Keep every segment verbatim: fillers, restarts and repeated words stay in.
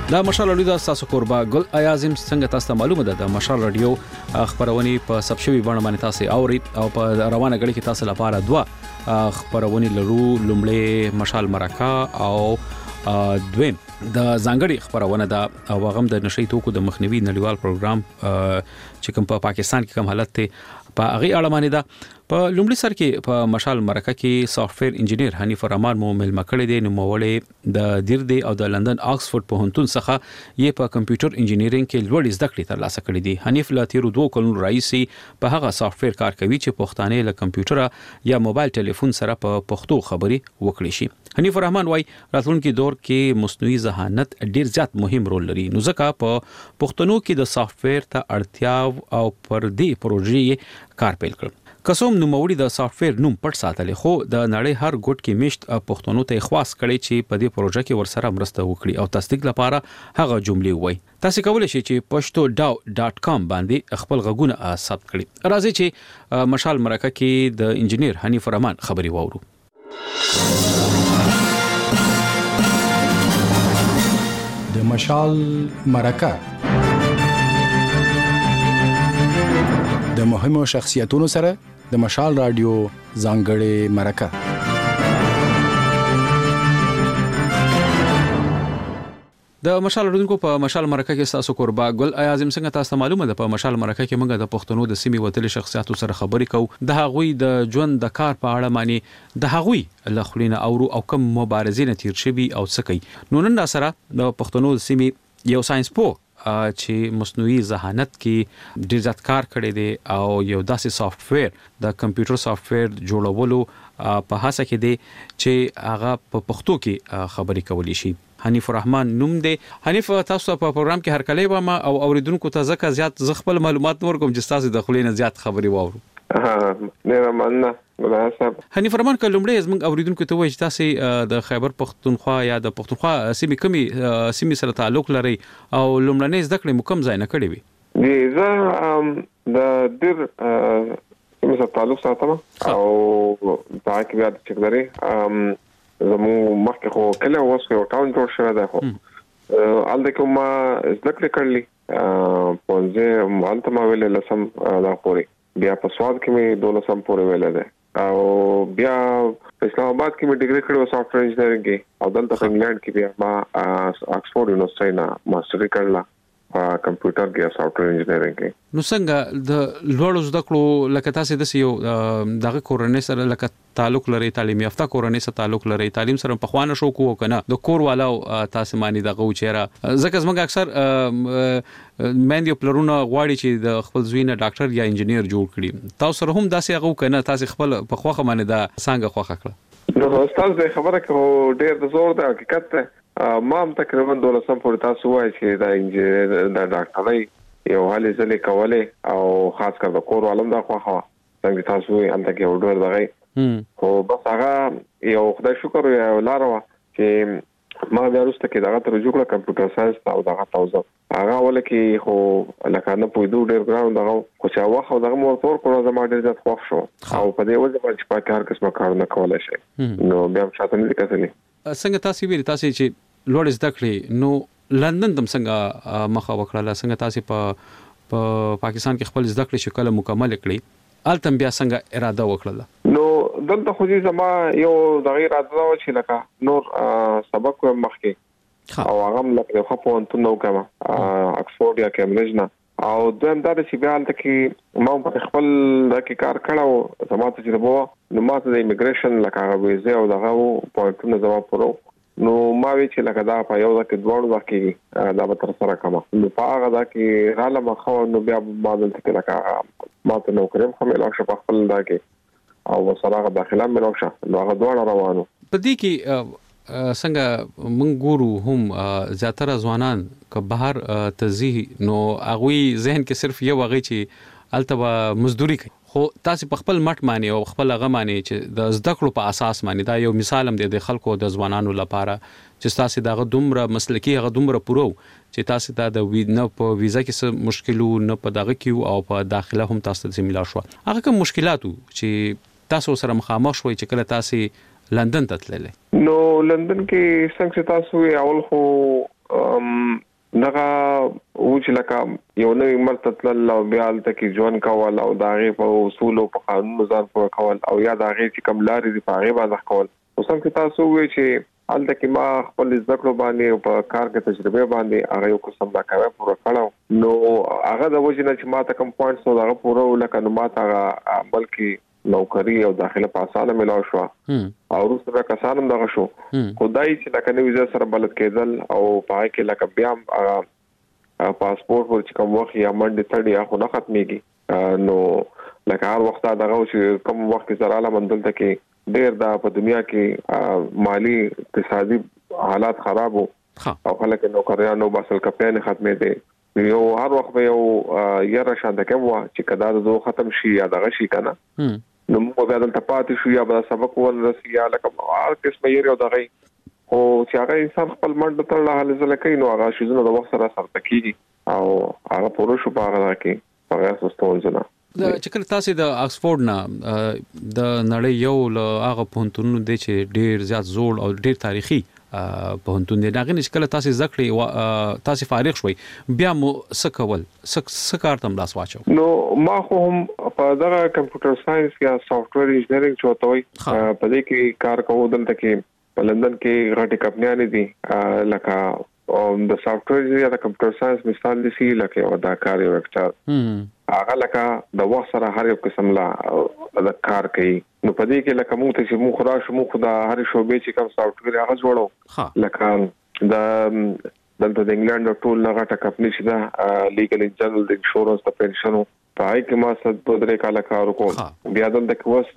دا مشال رادیو د تاسو قربا ګل ایازم څنګه تاسو معلومه ده د مشال رادیو خبرونه په سبشوي باندې باندې تاسو اوري او په روانه غړي کې تاسو لپاره دوا خبرونه لرو لومړی مشال مرکه او دویم د ځانګړي خبرونه ده او غم د نشي توکو د مخنیوي نړیوال پروګرام چې کوم په پاکستان کې کوم حالت ته په هغه اړه باندې ده په لومړي سر کې په مشال مرکه کې سافټویر انجینیر حنیف الرحمن مو مل مکړی دی نو مولې د دیر دی او د لندن آکسفورد پوهنتون څخه یې په کمپیوټر انجینیرینګ کې لوړ زده کړې ترلاسه کړې دي. حنیف لا تیر دوه کلونو راځي په هغه سافټویر کار کوي چې پښتانه له کمپیوټر یا موبایل ټلیفون سره په پښتو خبري وکړي شي. حنیف الرحمن وايي راتلونکي دور کې مصنوعي ذهانت ډیر زیات مهم رول لري نو ځکه په پښتنو کې د سافټویر ته اړتیا او پر دې پروژې کار پیل کړ. قسم نوموړي د سافټویر نوم پټ ساتل خو د نړۍ هر ګوټ کې مشت پښتنو ته خواص کړي چې په دې پروژه کې ورسره مرسته وکړي او تصدیق لپاره هغه جملې وایي. تاسو کولی شئ چې پښتو ډاو ډاټ کام باندې خپل غږونه ثبت کړئ. راځي چې مشال مرکه کې د انجینیر حنیف الرحمن خبري واورو. د مشال مرکه د مهمو شخصیتونو سره د مشال رادیو ځانګړې مرکه. د مشال رادیو په مشال مرکه کې تاسو قربا ګل ایازم څنګه تاسو معلومه ده په مشال مرکه کې موږ د پښتنو د سیمې وتلي شخصیتو سره خبرې کوو د هغوی د ژوند د کار په اړه معنی د هغوی لخلینه اورو او کوم مبارزینه تیر شوی او څه کوي. نو نن سره د پښتنو د سیمې یو ساينس پو چې مصنوعي ذهانت کې ډیر ځات کار کړی دی او یو داسې سافټویر د کمپیوټر سافټویر جوړولو په هڅه کې دی چې هغه په پښتو کې خبرې کولی شي. حنیف الرحمن نوم دی. حنیف تاسو په پروګرام کې هر کله و ما او اوریدونکو ته ځکه زیات ز خپل معلومات ورکوم چې تاسو د خلینو زیات خبري واورو. ها نه مننه مناسب. حنیف الرحمن کلمړې زموږ اوریدونکو ته وایي چې تاسو د خیبر پختونخوا یا د پختونخوا سیمې کمی سیمې سره تعلق لري او لومړنۍ زده کړې مکم ځای نه کړې وي. دي زه د ډیر سیمې سره تعلق ساتم او دا کې بیا چې لري زمو مخکې خو کله اوس یو ټاون جوړ شوی دی خو الته کوم زده کړې کړلې پونځه مالته ما ویل لسم دا پوری بیا په سواد کې مې دولسم پورې ویل ده او بیا په اسلام آباد کې مې ډیګري کړو سافټویر انجینرینګ کې او دلته انګلند کې بیا ما آکسفورد یونیورسيټي نه ماستري کړل په کمپیوټر کې سافټویر انجینرینګ کې. نو څنګه د لوړو زده کړو لکه تاسو د یو دغه کورنۍ سره لکه تعلق لري تعلیم یافته کورنۍ سره تعلق لري تعلیم سره په خوانه شو کو کنه د کور والو تاسو مانی دغه چیرې ځکه زموږ اکثر مېندې پلرونه غواړي چې د خپل زوینه ډاکټر یا انجینیر جوړ کړي. تاسو سره هم داسې هغه کنه تاسو خپل په خوخه باندې دا څنګه خوخه کړه. نو استاد د خبره کوم ډیر د زور د حقیقت ما هم تقریبا دولسم پورې تاسو وایي چې دا انجینیر دا ډاکټرۍ یو حالې ځلې کولې او خاص کر د کور عالم دا خوخه څنګه تاسو یې انته کې وډور دغه خو بس هغه یو خدای شکر یو لار و چې ما بیا وروسته کې دغه تر جوړه کمپیوټر ساينس او دغه توزه هغه ولکه خو لکه نه پویدو ډیر ګراوند دغه خو چې واخه دغه موټر کوله زما ډیر ځات خوښ شو او په دې وجه باندې په کار کې څه کار نه کولای شي نو بیا شاته نه کتلې. څنګه تاسو ویل تاسو چې لوړ زده کړې نو لندن تم څنګه مخه وکړه څنګه تاسو په په پاکستان کې خپل زده کړې شکل مکمل کړې التم بیا څنګه اراده وکړه؟ نو دلته خو دې زما یو د غیر اراده و چې لکه نور سبق مخکې او هغه لکه خو په انتو نو کما اکسفورد یا کیمبرج نه او دویم دا چې بیا الته کې ما په خپل د کار کړو زما ته چې وو نو ماته د ایمیګریشن لکه ویزه او دغه پوینټونه زما پرو نو ما وی چې لکه دا په یو ځکه دوړو ځکه دا به تر سره کما نو په هغه دا کې رااله مخه نو بیا ما دلته کې لکه ما ته نو کریم خو مې لا شپ خپل دا کې او وسره داخله مې لا شپ نو هغه دوړ روانو په دې کې څنګه موږ ګورو هم زیاتره ځوانان که بهر تزي نو هغه ذهن کې صرف یو هغه چې التبه مزدوري کوي خو تاسو په خپل مټ معنی او خپل هغه معنی چې د زده کړو په اساس معنی دا یو مثال هم دی د خلکو د ځوانانو لپاره چې تاسو دغه دومره مسلکی هغه دومره پرو چې تاسو ته د وینه په ویزا کې څه مشکلو نه په دغه کې او په داخله هم تاسو ته زميلا شو هغه کوم مشکلاتو چې تاسو سره مخامخ شوي چې کله تاسو لندن ته تللې؟ نو لندن کې څنګه تاسو اول خو دغه او چې لکه یو نوې مرتد او بیا د کی ژوند کول او د هغه په اصول او په قانون ځان پوره کول او یا د هغه چې کوم لارې دی په هغه باندې کول اوس هم چې تاسو وایي چې حالت کې ما خپل ذکر باندې او په کار کې تجربه باندې هغه یو قسم دا کوي پوره کړو نو هغه د وجه نه چې ما ته کوم پوینټس او هغه پوره ولکه نو ما ته بلکې نوکری او داخله په اسانه ملاو شو او روسه کسانم دغه شو خدای چې لکه نو ویزه سره بلد کېدل او پای کې لکه بیا پاسپورت ور چې کوم وخت یا منډه تړي یا خو نه ختميږي نو لکه هر وخت دغه چې کوم وخت سره لا مندل ته کې ډېر دا په دنیا کې مالی اقتصادي حالات خراب او خلک نوکریانو باسل کپیان ختمې دي یو هر وخت یو یره شاند کوم چې کدا د ختم شي یا دغه شي کنه نو موږ بیا دلته پاتې شو یا به سبق ورسي یا لکه هر قسمه یې یو دغه او چې هغه انسان خپل منډه تر له حل زله کوي نو هغه شیزونه د وخت سره سره کیږي او هغه پوره شو په هغه کې هغه سستول ځنه د چکر تاسو د آکسفورد نه د نړۍ یو له هغه پونتونو د چې ډیر زیات زوړ او ډیر تاریخي پونتون دی داغه نشکله تاسو ذکرې تاسو فارغ شوي بیا مو سکول سکار تم لاس واچو نو ما خو هم په دغه کمپیوټر ساينس یا سافټویر انجینرینګ چوتوي په دې کې کار کوم دلته کې په لندن کې غټي کمپنیانه دي لکه د سافټویر یا د کمپیوټر ساينس مثال دي سی لکه او دا کار یو اکټر هغه لکه د وخت سره هر یو قسم لا د کار کوي نو په دې کې لکه موږ ته چې موږ خورا شو موږ د هر شوبې چې کوم سافټویر هغه جوړو لکه د دلته د انګلند ټول لغه کمپنی چې دا لیګل جنرال د انشورنس د پنشنو پای کې ما ست په درې کال کار وکړ بیا د کوس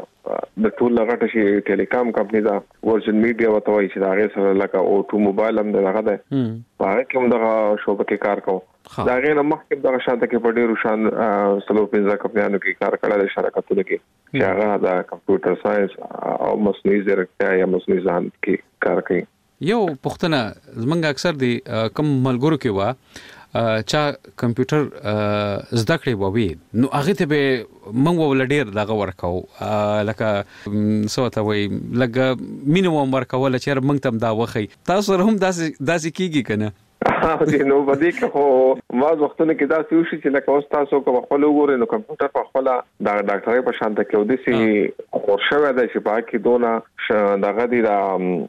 د ټول لغه شي ټیلیکام کمپنی دا ورجن میډیا وتوي چې دا غي سره لکه او ټو موبایل هم دغه ده پای کې هم دغه شوبه کې کار کوم دا غي نه مخکې دغه شانته کې په ډیرو شان سلو پنځه کمپنیانو کې کار کړل شرکتونو کې چې هغه د کمپیوټر ساينس او مصنوعي ځیرکتیا یا مصنوعي ذهن کې کار کوي یو پښتنه زمونږ اکثر دي کم ملګرو کې وا چا کمپیوټر زده کړی ووي نو هغه ته به موږ ول ډیر دغه ورکاو لکه سوته وي لکه مینیمم ورکاول چې موږ تم دا وخی تاسو هم داسې داسې کیږي کنه نو باندې که ما وختونه کې دا څه شي چې لکه اوس تاسو کوم خپل وګورئ نو کمپیوټر په خپل د ډاکټرۍ په شان ته کې ودی خورشوه د شپه کې دونه دغه دی دا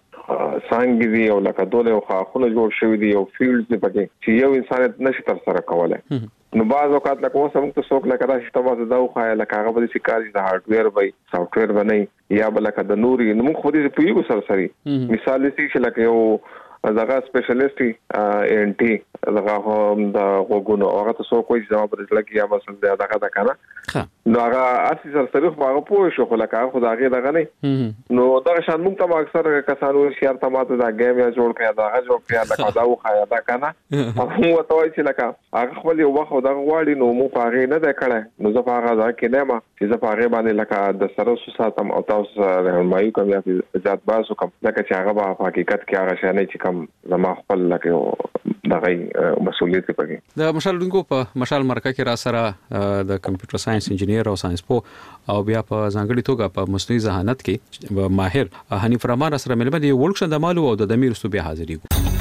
څنګه دی او لکه دونه خاخونه جوړ شوی دی او فیلډز دی پکې چې یو انسان نشي تر سره کولای نو بعض اوقات لکه اوس هم تاسو لکه دا چې تاسو دا خو لکه هغه به چې کار د هارډویر وي سافټویر باندې یا بل لکه د نوري نو خو دې په یو سره سره مثال دې چې لکه یو دغه سپیشلیسټي ان ټي دغه هم د وګونو هغه تاسو کوی ځواب درلګي یا مثلا دغه دا کنه نو هغه اسی سره سره خو هغه پوه شو خو لکه خو دغه دغه نه نو دا شان موږ ته اکثر کسانو شهر ته ماته دا گیم یا جوړ کړی دا هغه جوړ کړی لکه دا وخایا دا کنه هغه ته وایي چې لکه هغه خپل یو وخت دا غواړي نو مو پاره نه ده کړه نو زه هغه دا کې نه ما چې زه هغه باندې لکه د سره ساتم او تاسو رهنمایي کوم یا ځات باسو کوم لکه چې هغه په حقیقت کې هغه شانه چې زما خپل لکه دغه مسؤلیت پکې د مشال دونکو په مشال مرکه کې را سره د کمپیوټر ساينس انجینیر او ساينس پو او بیا په ځانګړي توګه په مصنوعي ذهانت کې ماهر حنیف رحمان سره ملمه دی ورکشن د مالو او د دمیر صوبې حاضرې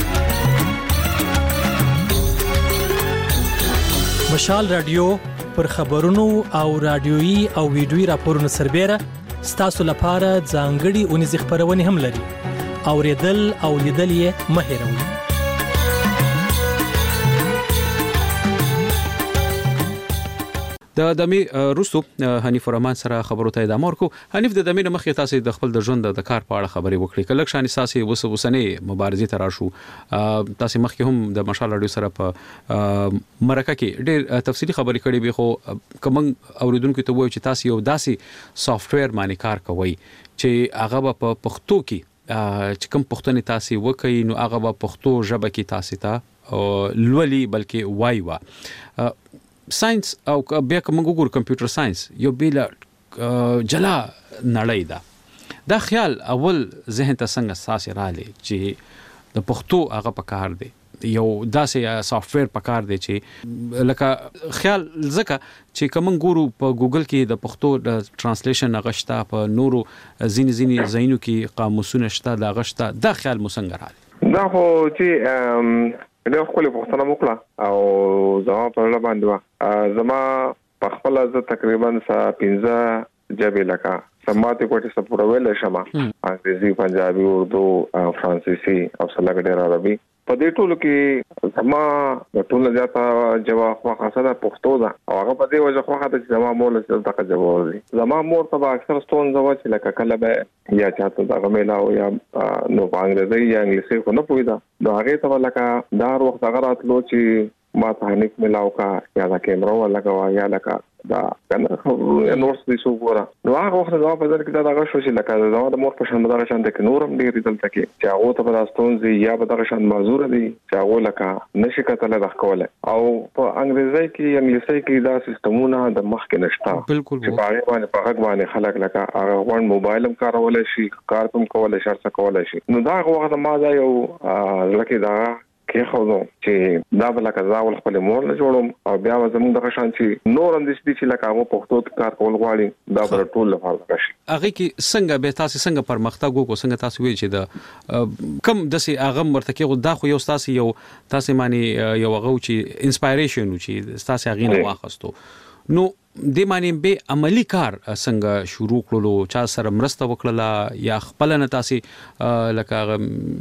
مشال رادیو پر خبرونو او رادیوي او ویډیوي راپورونو سربېره ستاسو لپاره ځانګړي اونیز خبرونه هم لري اوریدل او لیدل یې مه هېروئ د دمي روسو حنیف رحمان سره خبرو ته ادامه ورکو حنیف د دمي مخې تاسو د خپل د ژوند د کار په اړه خبرې وکړې کله شان اساسي وس وسنې مبارزې تر شو تاسو مخکې هم د مشال رادیو سره په مرکه کې ډېر تفصیلی خبرې کړې به خو کوم اوریدونکو ته وایي چې تاسو یو داسي سافټویر باندې کار کوئ چې هغه په پښتو کې چې کوم پښتني تاسو وکړي نو هغه په پښتو ژبه کې تاسو ته لولي بلکې وای وا ساينس او بیا کوم ګور کمپیوټر ساينس یو بیل جلا نړۍ ده دا خیال اول ذهن ته څنګه ساسي رالی چې د پښتو هغه په کار دی یو داسې سافټویر په کار دی چې لکه خیال زکه چې کوم ګورو په ګوګل کې د پښتو د ترانسلیشن غشتا په نورو زین زین زینو کې قاموسونه شته دا غشتا دا خیال مو څنګه رالی دا خو چې ډېر خپل پوښتنه وکړه او زما په اړه باندې زما په خپل ز تقریبا پنځه جبې لکه سماعت کوټه سپورول شمه انګریزي پنجابي اردو فرانسیسي او سلاګ ډېر عربي په دې ټولو کې زما د ټولو زیاته جواب خو خاصه پښتو ده او هغه په دې وجه خو هغه چې زما مور له څه جواب دي زما مور ته اکثر ستون زوا چې لکه کله به یا چاته دا غمیلا او یا نو انګریزي یا انګلیسي خو نه پوهیدا نو هغه ته لکه دار وخت هغه راتلو چې ما ته نیک ملاو کا یا دا کیمرا ولا کا یا لکه دا کنه نور څه شو ګوره نو هغه وخت دا په ځل کې دا هغه شو چې لکه دا د مور په شان مدار شان د نورم ډیر دلته کې چې هغه ته په داستون زی یا په دغه شان معذور دي چې هغه لکه نشي کتل د کوله او په انګریزي کې انګلیسي کې دا سیستمونه د مخ کې نشته بالکل چې په هغه باندې په هغه باندې خلک لکه هغه ون موبایل هم کارول شي کار کوم کول شي څه کول شي نو دا هغه وخت ما دا یو لکه دا کې خو نو چې دا بل کزا ول خپل مور له جوړم او بیا زموږ د غشان چې نور اندیش دي چې لکه هغه پښتو کار کول غواړي دا بل ټول لپاره شي هغه کې څنګه به تاسو څنګه پرمختګ وکړو څنګه تاسو وی چې دا کم د سي هغه مرتکه غو دا خو یو تاسو یو تاسو معنی یو هغه چې انسپایریشن چې تاسو هغه نه واخستو نو د معنی به عملی کار څنګه شروع کړلو چا سره مرسته وکړه یا خپل نه تاسو لکه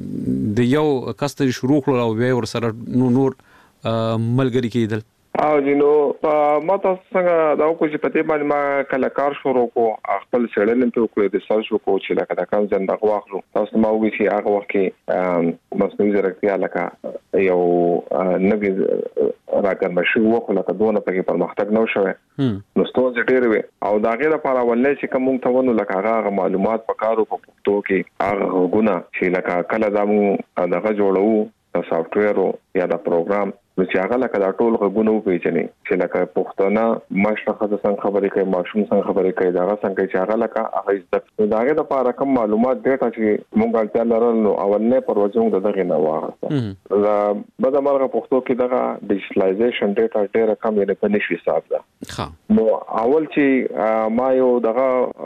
د یو کستر شروع کړلو او ور سره نور نور ملګری کېدل او جنو ما تاسو څنګه دا کو چې پته باندې ما کله کار شروع کو خپل سړل په کوی د سرچ کو چې لکه دا کوم ځنده واخلو تاسو ما وګورئ چې هغه وخت کې مصنوعي ځیرکتیا لکه یو نوی راګرم شو وخت لکه دونه په پرمختګ نو شوه نو ستاسو ډېر وي او دا غیر لپاره ولې چې کوم ته ونه لکه هغه معلومات پکارو په پښتو کې هغه غونه چې لکه کله دا مو دغه جوړو د سافټ ویر یا د پروګرام نو چې هغه لکه دا ټول غوونه پیژني چې لکه پښتانه مشرخه د څنګه خبرې کوي ماشوم څنګه خبرې کوي دا څنګه چې هغه لکه هغه عزت دا غیر لپاره کوم معلومات ډیټا چې مونږ اړتیا لرل نو اولنې پروژه دغه نه واغسته دا بده مرغه پښتو کې دغه ډیجیټلایزیشن ډیټا ډیره کم نه په نشي حساب ده نو اول چې ما یو دغه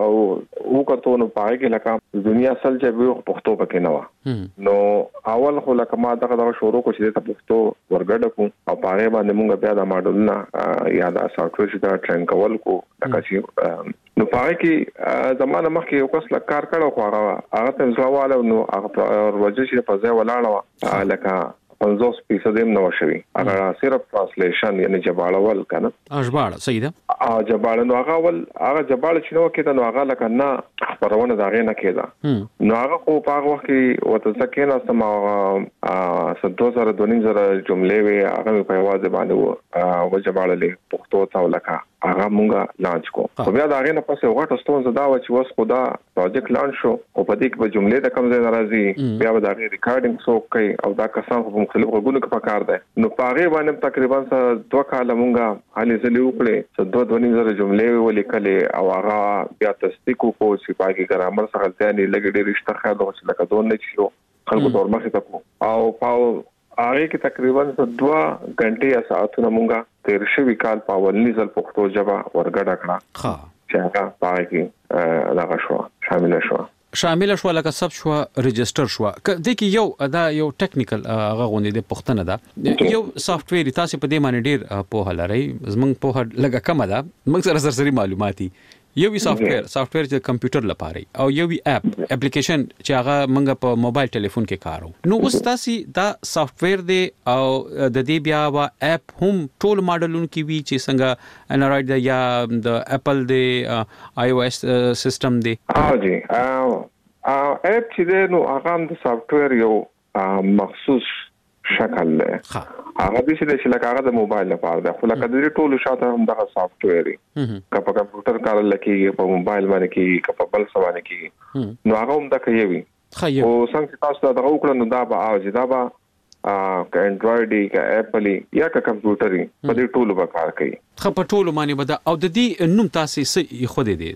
وکړو نو پای کې لکه دنیا سل چې به پښتو پکې نه و نو اول خو لکه ما دغه دغه شروع کو چې د پښتو ورګډ او پاره باندې موږ بیا د ماډلونه یا د سافټ ویر چې دا ټرین کول کو لکه چې نو پاره کې زمانه مخکې یو کس کار کړو خو هغه هغه تنځواله نو هغه ورځ چې په ځای ولاړه لکه پنځوس فیصد هم نو شوی هغه صرف ترانسلیشن یعنی جباړول کنه اجباړه صحیح ده ا جباړه نو هغه ول هغه جباړه چې نو کېده نو هغه لکه نه خبرونه داغه نه کېده نو هغه خو په هغه وخت کې وته ځکه نه سم ا سدو زره دونیم زره جملې وي هغه په आवाज باندې و جباړلې پښتو ته لکه هغه مونږه لانچ کو خو بیا داغه نه پسې وغټ ستون زدا و چې وس خدا پروجیکټ لانچ شو او په دې کې به جملې د کم ځای ناراضي بیا به داغه ریکارډینګ سو کوي او دا کسان په مختلفو غوږونو کې پکار ده نو پاره باندې تقریبا دوه کال مونږه حالي زلي وکړي سدو دونیم زره جملې ولیکلې او هغه بیا تصدیق کو چې باقي ګرامر څخه ځانې لګې ډېر رښتیا خاله چې لکه دون نه شو خلکو تور مخه تکو او پاو هغه کې تقریبا دوه غنټې یا ساعتونه مونږه تیر شوی کال په ولني ځل پښتو ژبه ورګډ کړه ها چې هغه پاره کې هغه شو شامل شو شامل شو لکه سب شو ريجستر شو د کې یو دا یو ټیکنیکل هغه غونډې د پښتنه ده یو سافټ ویر تاسو په دې معنی ډیر په هلري زمنګ په لګه کم ده موږ سره سرسري معلوماتي یو وی سافټ ویر سافټ ویر چې کمپیوټر لپاره او یو وی اپ اپلیکیشن چې هغه موږ په موبایل ټلیفون کې کارو نو اوس تاسو دا سافټ ویر دی او د دې بیا وا اپ هم ټول ماډلونو کې وی چې څنګه انډراید دی یا د اپل دی آی او اس سیستم دی ها جی اپ چې دی نو هغه د سافټ ویر یو مخصوص شکل له هغه د چې لکه هغه د موبایل لپاره ده خو لکه د ټولو شاته هم دغه سافټ ویر دی که په کمپیوټر کار لکه په موبایل باندې کې که په بل څه باندې کې نو هغه هم د کوي او څنګه تاسو دا وکړو نو دا به او دا به ا انډراید یا اپل یا که کمپیوټر په دې ټولو به کار کوي خو په ټولو باندې بده او د دې نوم تاسو سې خو دې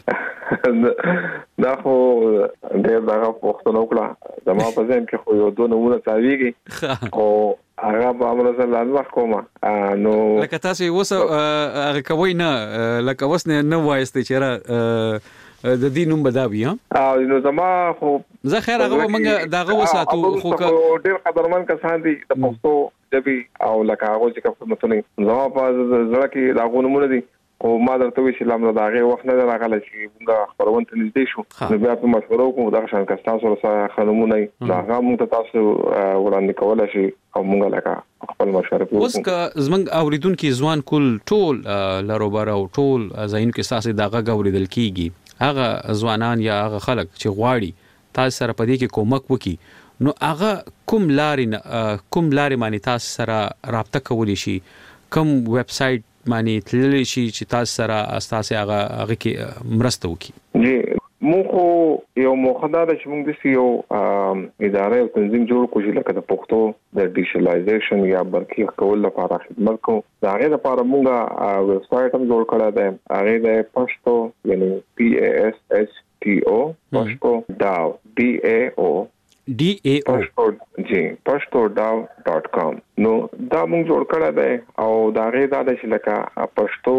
دا خو ډېر دا پښتنو کړه زما په ځین کې خو یو دوه نمونه تاویږي او هغه به امر زه لاله کومه نو لکه تاسو وسه هغه کوي نه لکه وسنه نه وایسته چې را د دې نوم بداوی ها او نو زما خو زه خیر هغه موږ دغه وساتو خو ډیر قدرمن کسان دي د پښتو ژبې او لکه هغه چې کوم متونه زما په زړه کې دا غوښمن دي او ما درته وی چې لام نه داغه وخت نه راغله چې موږ خبرونه نږدې شو نو بیا په مشوره کوم دا شان کستاسو سره خنمونه دا هغه موږ تاسو وړاندې کولای شي او موږ لکه خپل مشوره کوو اوس که زمنګ اوریدونکو ځوان کول ټول لروبره او ټول ځاین کې ساسي داغه غوړیدل کیږي هغه ځوانان یا هغه خلک چې غواړي تاسو سره پدې کې کومک وکي نو هغه کوم لارې کوم لارې باندې تاسو سره رابطه کولی شي کوم ویب سټ معنی تللی شي چې تاسو سره اساسي هغه هغه کې مرسته وکړي جی موږ یو مخدا د چې موږ د یو ادارې او تنظیم جوړ کوو چې لکه د پښتو د ډیجیټلایزیشن یا برقي کول لپاره خدمت کوو دا غي لپاره موږ ویب سټ هم جوړ کړی دی هغه د پښتو یعنی پی ا اس ایچ ټي او پښتو داو ډي ا او ډي ا او جی پښتو داو ډاٹ کام نو دا موږ جوړ کړی دی او دا غي دا د لکه پښتو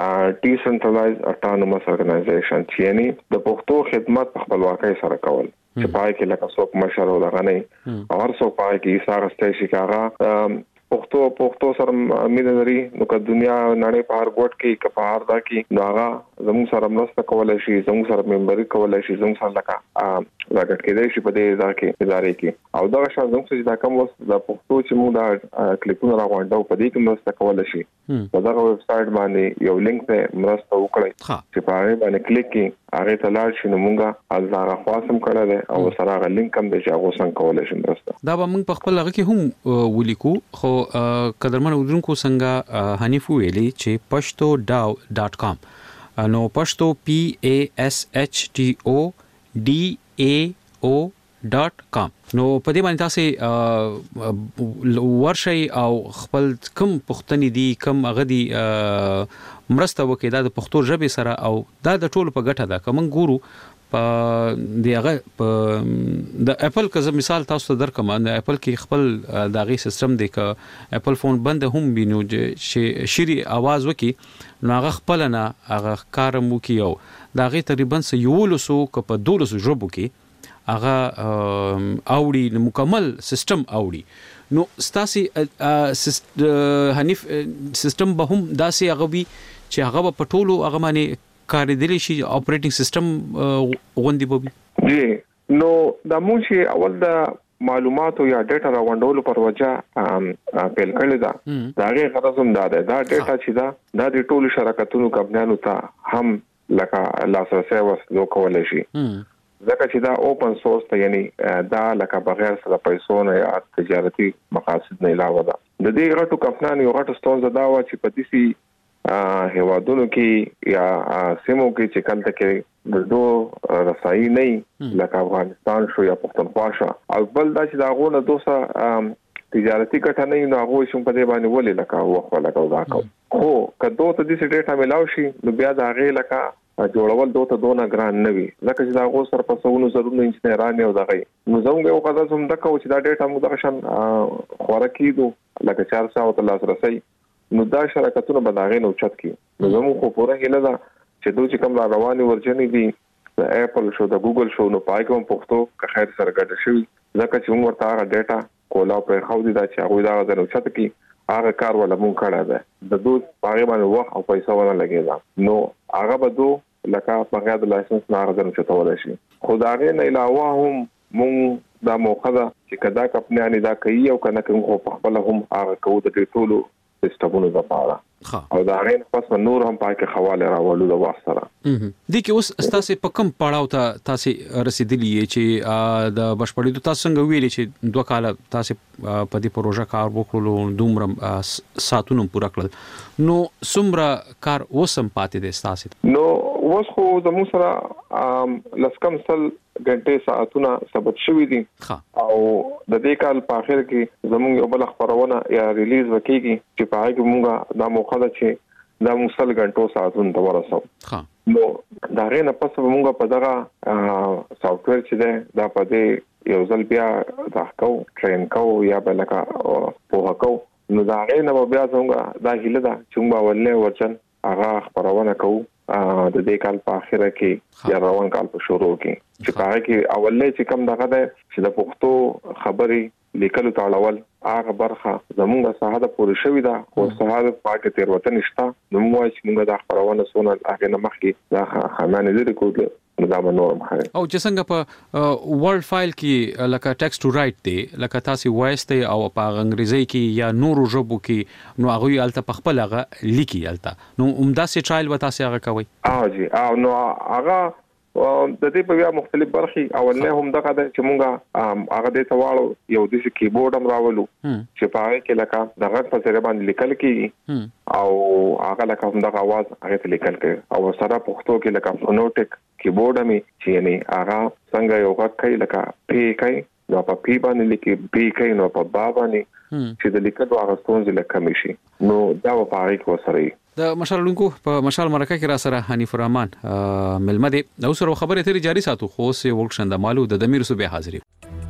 ډیسنټرلایز اټانومس ارګنایزیشن چې یعنی د پښتو خدمت په خپلواکۍ سره کول چې پای کې لکه څوک مشر ولغه نه او هر څوک پای کې ساره ستې شي کاغه پښتو پښتو سره مینه لري نو که دنیا نړۍ په هر ګوټ کې کفار دا کې نو هغه زموږ سره مرسته کولای شي زموږ سره ممبري کولای شي زموږ سره لکه راګټ کېدای شي په دې ځای کې ادارې کې او دا شان زموږ چې دا کوم د پښتو چې موږ دا کلیپونه راغونډو په دې کې مرسته کولای شي په دا ویب سټ باندې یو لینک ته مرسته وکړئ چې په هغه باندې کلیک کړئ هغه ته لاړ شي نو موږ ازاره خاصم کړل او سره هغه لینک هم د هغه څنګه کولای شي مرسته دا به موږ په خپل هغه کې هم ولیکو خو قدرمن اودونکو څنګه حنیف ویلي چې پښتو داو ډاٹ کام نو پښتو پی ا اس ایچ ټي او ډي ا او ډاٹ کام نو په دې باندې تاسو ورشي او خپل کم پښتني دي کم هغه دي مرسته وکړي دا د پښتو ژبې سره او دا د ټولو په ګټه ده کوم ګورو په دی هغه په د اپل که مثال تاسو درکم د اپل کې خپل داغي سیستم دی ک اپل فون بند هم بینو چې شری आवाज وکي نو هغه خپل نه هغه کارم وکي او داغي تقریبا یولسو ک په دولسو ژبو کې هغه اوړي مکمل سیستم اوړي نو ستاسي حنیف سیستم به هم داسې هغه وي چې هغه په ټولو هغه باندې کاریدلی شي اپریټینګ سیستم غوندي بوبي جی نو د موږ اول د معلوماتو یا ډیټا راوندولو پر وجه پیل کړل دا دا غي غرض هم دا ده دا ډیټا چې دا د ټولو شرکتونو کمپنیانو ته هم لکه لاسرسي وسلو کولای شي ځکه چې دا اوپن سورس ته یعنی دا لکه بغیر سره پیسو نه یا تجارتي مقاصد نه علاوه ده د دې غټو کمپنیانو یو غټ ستونزه دا و چې په دې هیوادونو کې یا سیمو کې چې کله کې د دوه رسایي نه لکه افغانستان شو یا پښتونخوا شو او بل دا چې دا غوونه دوسه تجارتي ګټه نه نو هغه شوم په دې باندې ولې لکه وخت لکه دا کو خو کله ته دې ډیټا ملاو شي نو بیا دا غي لکه جوړول دوته دونه ګران نه وي ځکه چې دا غو سر په سونو ضروري انجنیران او دغه نو زموږ یو قضا هم دغه چې دا ډیټا موږ دغه شان خوراکي دو لکه چار ساعت تل رسي نو دا شرکتونه بداغې نو چت کی نو زموږ خو پوره هله دا چې دوی کوم را رواني ورجنې دي د اپل شو د ګوګل شو نو پای کوم پښتو که خیر سره ګډ شي ځکه چې موږ ورته هغه ډیټا کولا پر خو دي دا چې هغه دا غوډه چت کی هغه کار ولا مونږ کړه ده د دوی هغه باندې وخت او پیسې ونه لګیدا نو هغه به دو لکه بغیر د لایسنس نه غوډه چتول شي خدای نه علاوه هم مونږ دا موخه ده چې کدا کپنیانی دا کوي او کنه کوم په خپل هم هغه کوو د ټولو سیستمونو لپاره او دا غین پس نور هم پای کې حواله راولو د واسطه دي کې اوس تاسو په کوم پړاو ته تاسو رسیدلی چې د بشپړېدو تاسو څنګه ویلي چې دوه کال تاسو په دې پروژه کار وکړو دومره ساتونو پوره کړل نو څومره کار وسم پاتې دي تاسو نو اوس خو د مو سره لسکم سل غنټه ساعتونه ثبت شوې دي او د دې کال په اخر کې زموږ یو بل خبرونه یا ریلیز وکړي چې په هغه کې موږ دا موخه ده چې دا مسل غنټو ساعتونه ته ورسو نو دا غینه پس موږ په دغه سافټویر چې ده دا په دې یو ځل بیا دا کو ټرین کو یا بلکا په هکو نو دا غینه بیا څنګه دا هله ده چې موږ ولې ورچن هغه خبرونه کوو د دې کال په اخره کې یا روان کال په شروع کې چې پاره کې اولې چې کم دغه ده چې د پښتو خبري لیکلو تاړول هغه برخه زموږه ساحه پوره شوې ده او ساحه پاکه تیر وطن نشته نو موږ چې موږ د خبرونه سونه هغه نه مخکې دا خمانه لري کوله دا نور مخه او چې څنګه په ورډ فایل کې لکه ټیکست ټو رائټ دی لکه تاسو وایس ته او په انګریزي کې یا نورو ژبو کې نو هغه الته په خپل هغه لیکي الته نو عمده سي ټرایل وتا سي هغه کوي او جی او نو هغه د دې په بیا مختلف برخې او نه هم دغه چې مونږه هغه د تواړو یو د کیبورډ هم راولو چې پاره کې لکه دغه په ځای باندې لیکل کیږي او هغه لکه هم دغه आवाज هغه لیکل کیږي او سره پښتو کې لکه فونوټیک کیبورډ می چې یعنی هغه څنګه یو غږ کوي لکه پی کوي نو په پی باندې لیکي بی کوي نو په با باندې چې د لیکلو هغه ستونزې لکه مشي نو دا په پاره کې وسره د مشال لونکو په مشال مرکه کې را سره حنیف الرحمن ملمه دي نو سره خبره تری جاری ساتو خو سه ورکشند مالو د دمیر صوبې حاضرې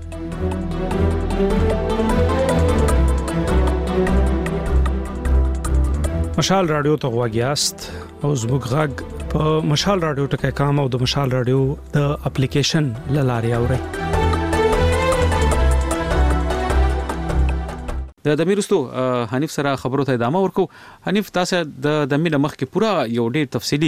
مشال رادیو ته غواګیاست او زموږ غږ په مشال رادیو ټکي کام او د مشال رادیو د اپلیکیشن لاري اوري د دمیرستو حنیف سره خبرو ته ادامه ورکو حنیف تاسو د دمیر مخ کې پورا یو ډیر تفصیلی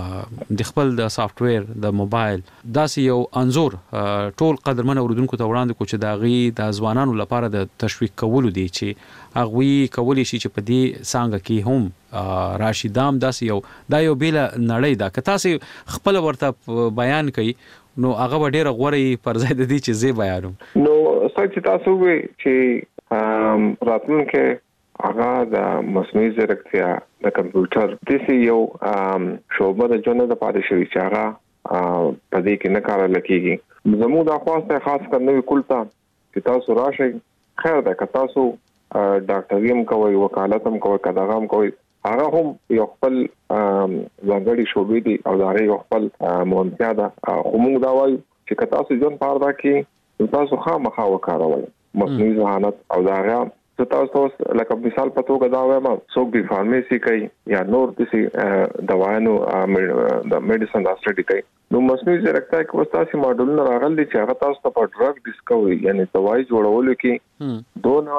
د خپل د سافټ ویر د موبایل داسې یو انزور ټول قدرمن اوردونکو ته وړاندې کو چې دا غي د ځوانانو لپاره د تشویق کولو دی چې هغه کولی شي چې په دې څنګه کې هم راشدام داسې یو دا یو بیل نړۍ دا که تاسو خپل ورته بیان کړئ نو هغه ډیره غوړی پر ځای د دې چې زی بیانوم نو څنګه تاسو وی چې ام راتلونکې هغه د مصنوعي ځیرکتیا د کمپیوټر د سی یو ام شوبه د جنو د پاره شوی چې هغه په دې کې نه کار لکېږي زموږ د خواسته خاص کرنوي کولتا چې تاسو راشي خیر ده که تاسو ډاکټریم کوي وکالت هم کوي کداغم کوي هغه هم یو خپل ځانګړي شوبې دي او دا یو خپل مونږه ده خو موږ دا وایو چې تاسو ځون پاره کې تاسو خامخا وکاروي مصنوعي ذهانت او دا غا تاسو لکه مثال په توګه دا وایم څوک به فارمیسي کوي یا نور د دوايانو د میډیسن د سټډي کوي نو مصنوعي ځیرکتیا کې وستاسي ماډلونه راغلي چې هغه تاسو ته په ډرګ ډیسکوري یعنی دوايي جوړولو کې دونه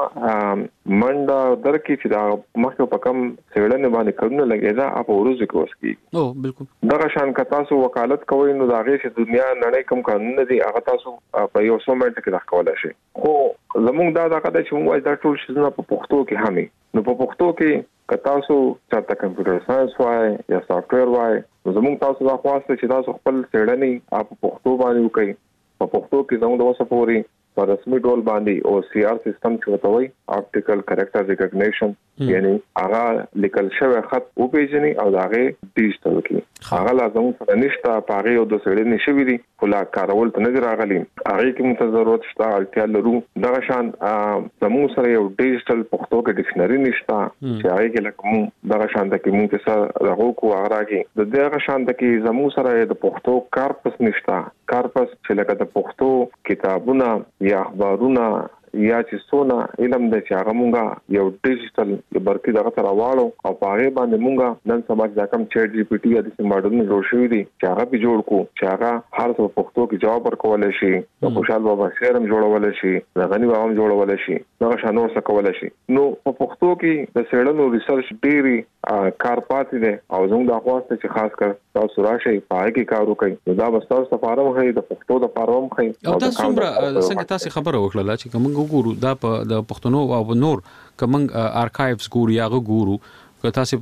منډه درکې چې دا مخکې په کم سیړنه باندې کړنه لګي دا په ورځ کې وسکي او بالکل دا شان که تاسو وکالت کوئ نو دا غي چې دنیا نړۍ کوم قانون دي هغه تاسو په یو څو منټ کې راکولای شي خو زموږ دا دا کده چې موږ دا ټول شي په پښتو کې همي نو په پښتو کې که تاسو چې کمپیوټر ساينس وای یا سافټ ویر وای نو زموږ تاسو دا خواسته چې تاسو خپل سیړنی په پښتو باندې وکړئ په پښتو کې زموږ د وسه پوري په رسمي ډول باندې او سی آر سیستم چې وتوي اپټیکل کریکټر ریکګنیشن یعنی هغه لیکل شوی خط او پیژني او هغه ډیجیټل کې هغه لازم څه نشته پاره او د سړي نشوي دي خلا کارول ته نظر راغلي هغه کې موږ ضرورت شته اړتیا لرو دا شان زموږ سره یو ډیجیټل پښتو کې ډکشنری نشته چې هغه کې لکه دا شان د کې موږ څه راغو کو هغه کې د دغه شان د کې زموږ سره د پښتو کارپس نشته کارپس چې لکه د پښتو کتابونه یا اخبارونه یا چې سونا علم د چاغه مونږه یو ډیجیټل برکی دغه تر واړو او پاره باندې مونږه نن سبا د کم چیټ جی پی ټی یا د ماډلونو جوړ شوی دي چې هغه به جوړ کو چې هغه هر څه پښتو کې جواب ورکول شي د خوشحال بابا شعرم جوړول شي د غنی بابا هم جوړول شي دا شانور څه کول شي نو په پښتو کې د سیړنو ریسرچ ډيري کار پاتې دي او زموږ د خواسته چې خاص کر تاسو راشي پای کې کار وکړي دا بستاو سفارم هي د پښتو د فارم خي او تاسو څنګه څنګه تاسو خبره وکړه چې کوم ګورو دا په د پښتنو او نور کوم ارکایوز ګورو یا ګورو که تاسو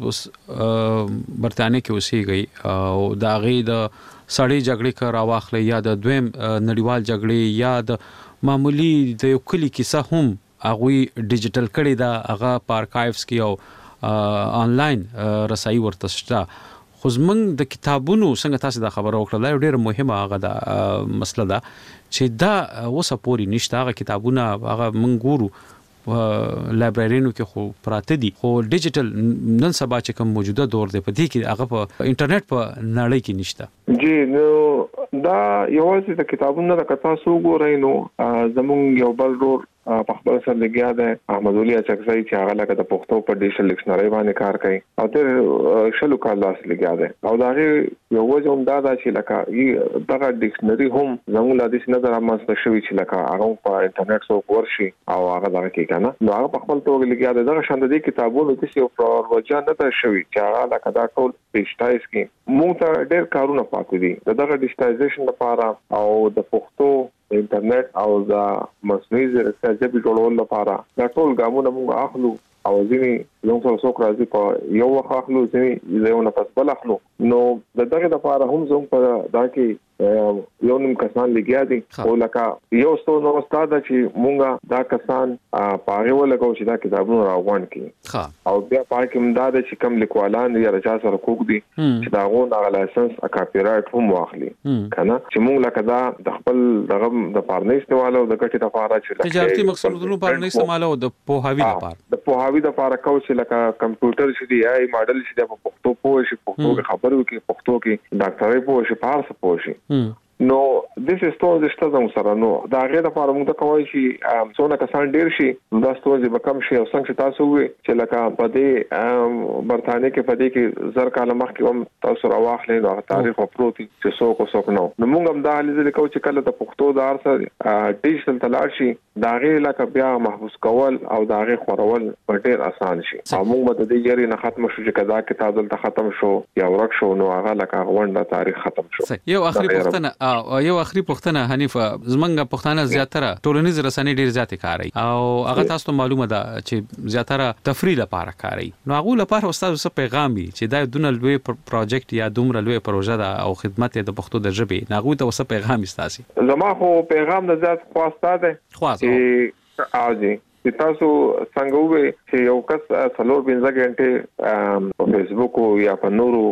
برتانیې کې اوسېږئ او دا غي د سړی جګړې کار واخلې یا د دویم نړیوال جګړې یا د معمولی د یو کلی کیسه هم هغه ډیجیټل کړي دا هغه په ارکایوز کې او انلاین رسایي ورته شته خو زمونږ د کتابونو څنګه تاسو دا خبره وکړه دا ډیره مهمه هغه د مسله ده چې دا اوسه پوری نشته هغه کتابونه هغه مونږ ګورو لایبرریونو کې خو پراته دي خو ډیجیټل نن سبا چې کوم موجوده دور دی په دې کې هغه په انټرنیټ په نړۍ کې نشته جی نو دا یوازې د کتابونو د کتا سو ګورای نو زمونږ یو بل ډور په خپل سره لګیا دی احمد ولي اچکزی چې هغه لکه د پښتو په ډیجیټل ډکشنری باندې کار کوي او تر شلو کال لاس لګیا دی او دا یو وجه هم دا ده چې لکه دغه ډکشنری هم زموږ لا د نظر امسته شوی چې لکه هغه په انټرنیټ سو ورشي او هغه دغه کې کنه نو هغه په خپل توګه لګیا دی دغه شاند دي کتابونو د یو پروژه نه ده شوی چې هغه لکه دا ټول ډیجیټایز کی موږ ته ډېر کارونه پاتې دي دغه ډیجیټایزیشن لپاره او د پښتو انټرنیټ او د مصنوعي ځیرکتیا ژبې جوړولو لپاره دا ټول ګامونه موږ اخلو او ځینې زموږ سره څوک راځي په یو وخت اخلو ځینې یو نه پس بل اخلو نو د دغه لپاره هم زموږ په دا کې یو نیم کسان لګیا دي او لکه یو څو نو استاد چې مونږه دا کسان پاره ولګو چې دا کتابونه راغون کی او بیا پای کې مداد چې کم لیکوالان یا رچا سره کوک دي چې دا غو دا لایسنس ا کاپی رائټ هم واخلي کنه چې مونږ لکه دا د خپل دغه د پارنې استعمالو د ګټې لپاره چې تجارتي مقصدونو پارنې استعمالو د پوهاوی لپاره د پوهاوی لپاره کو چې لکه کمپیوټر چې دی آی ماډل چې د پښتو پوه شي پښتو کې خبرو کې پښتو کې ډاکټرۍ پوه شي پارس پوه شي نو دیس is to the stazam سره نو دا غیر لپاره موږ ته کوي چې څونه کسان ډیر شي دا ستوځي به کم شي او څنګه تاسو وي چې لکه په دې برتانیې کې په دې کې زر کاله مخکې هم تاسو راوخلې دا تاریخ او پروتي چې څوک څوک نو نو موږ هم دا لیدل کوي چې کله د پښتو دار سره ډیجیټل تلاړ شي دا غیر لکه بیا محفوظ کول او دا غیر خورول ډیر اسان شي او موږ به د دې یاري نه ختم شو چې کدا کتاب دلته ختم شو یا ورک شو نو هغه لکه غونډه تاریخ ختم شو یو اخري پښتنه او یو اخري پښتنه حنیف زمنګ پښتانه زیاتره ټولنیز رسنۍ ډیر زیات کاروي او هغه تاسو ته معلومه ده چې زیاتره تفریح لپاره کاروي نو هغه لپاره استاد څه پیغام وي چې دا دونه لوی پروجیکټ یا دومره لوی پروژه ده او خدمت د پښتو د ژبې ناغوي ته څه پیغام استاسي زما خو پیغام د زیات خواسته ده خواسته اوځي چې تاسو څنګه وې چې یو کس څلور پنځه غنټه په فیسبوک او یا په نورو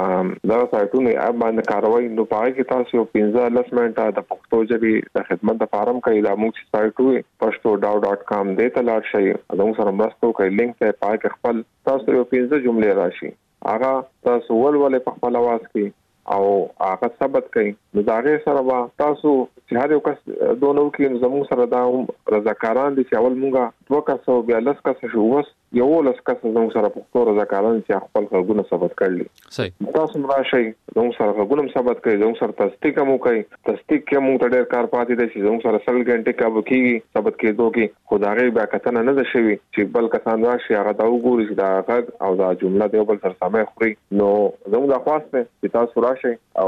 دا سایټونو باندې کاروي نو پای کې تاسو یو پنځه لس منټه د پښتو ژبې د خدمت لپاره کوي دا موږ سایټ وې پښتو ډاټ کام دې ته لاړ شئ دا سره مرسته کوي لینک ته پای کې خپل تاسو یو پنځه جملې راشي هغه تاسو ولولې په خپل आवाज کې او هغه ثبت کړئ نو دا غي سره وا تاسو چې هر یو کس دونو کې زموږ سره دا رضاکاران دي چې اول مونږه دوه کسو بیا لس کس شو وس یو لس کس زموږ سره پښتو رضاکاران چې خپل غوونه ثبت کړل صحیح تاسو راشي زموږ سره غوونه ثبت کړئ زموږ سره تصدیق مو کوي تصدیق کې مونږ ته ډېر کار پاتې دي چې زموږ سره سل غنټه کا وکیږي ثبت کېدو کې خدای بیا کتنه نه ده شوی چې بل کسان راشي هغه دا وګوري چې دا غږ او دا جمله دی بل سره سمه خوري نو زموږ د خواسته چې تاسو راشي او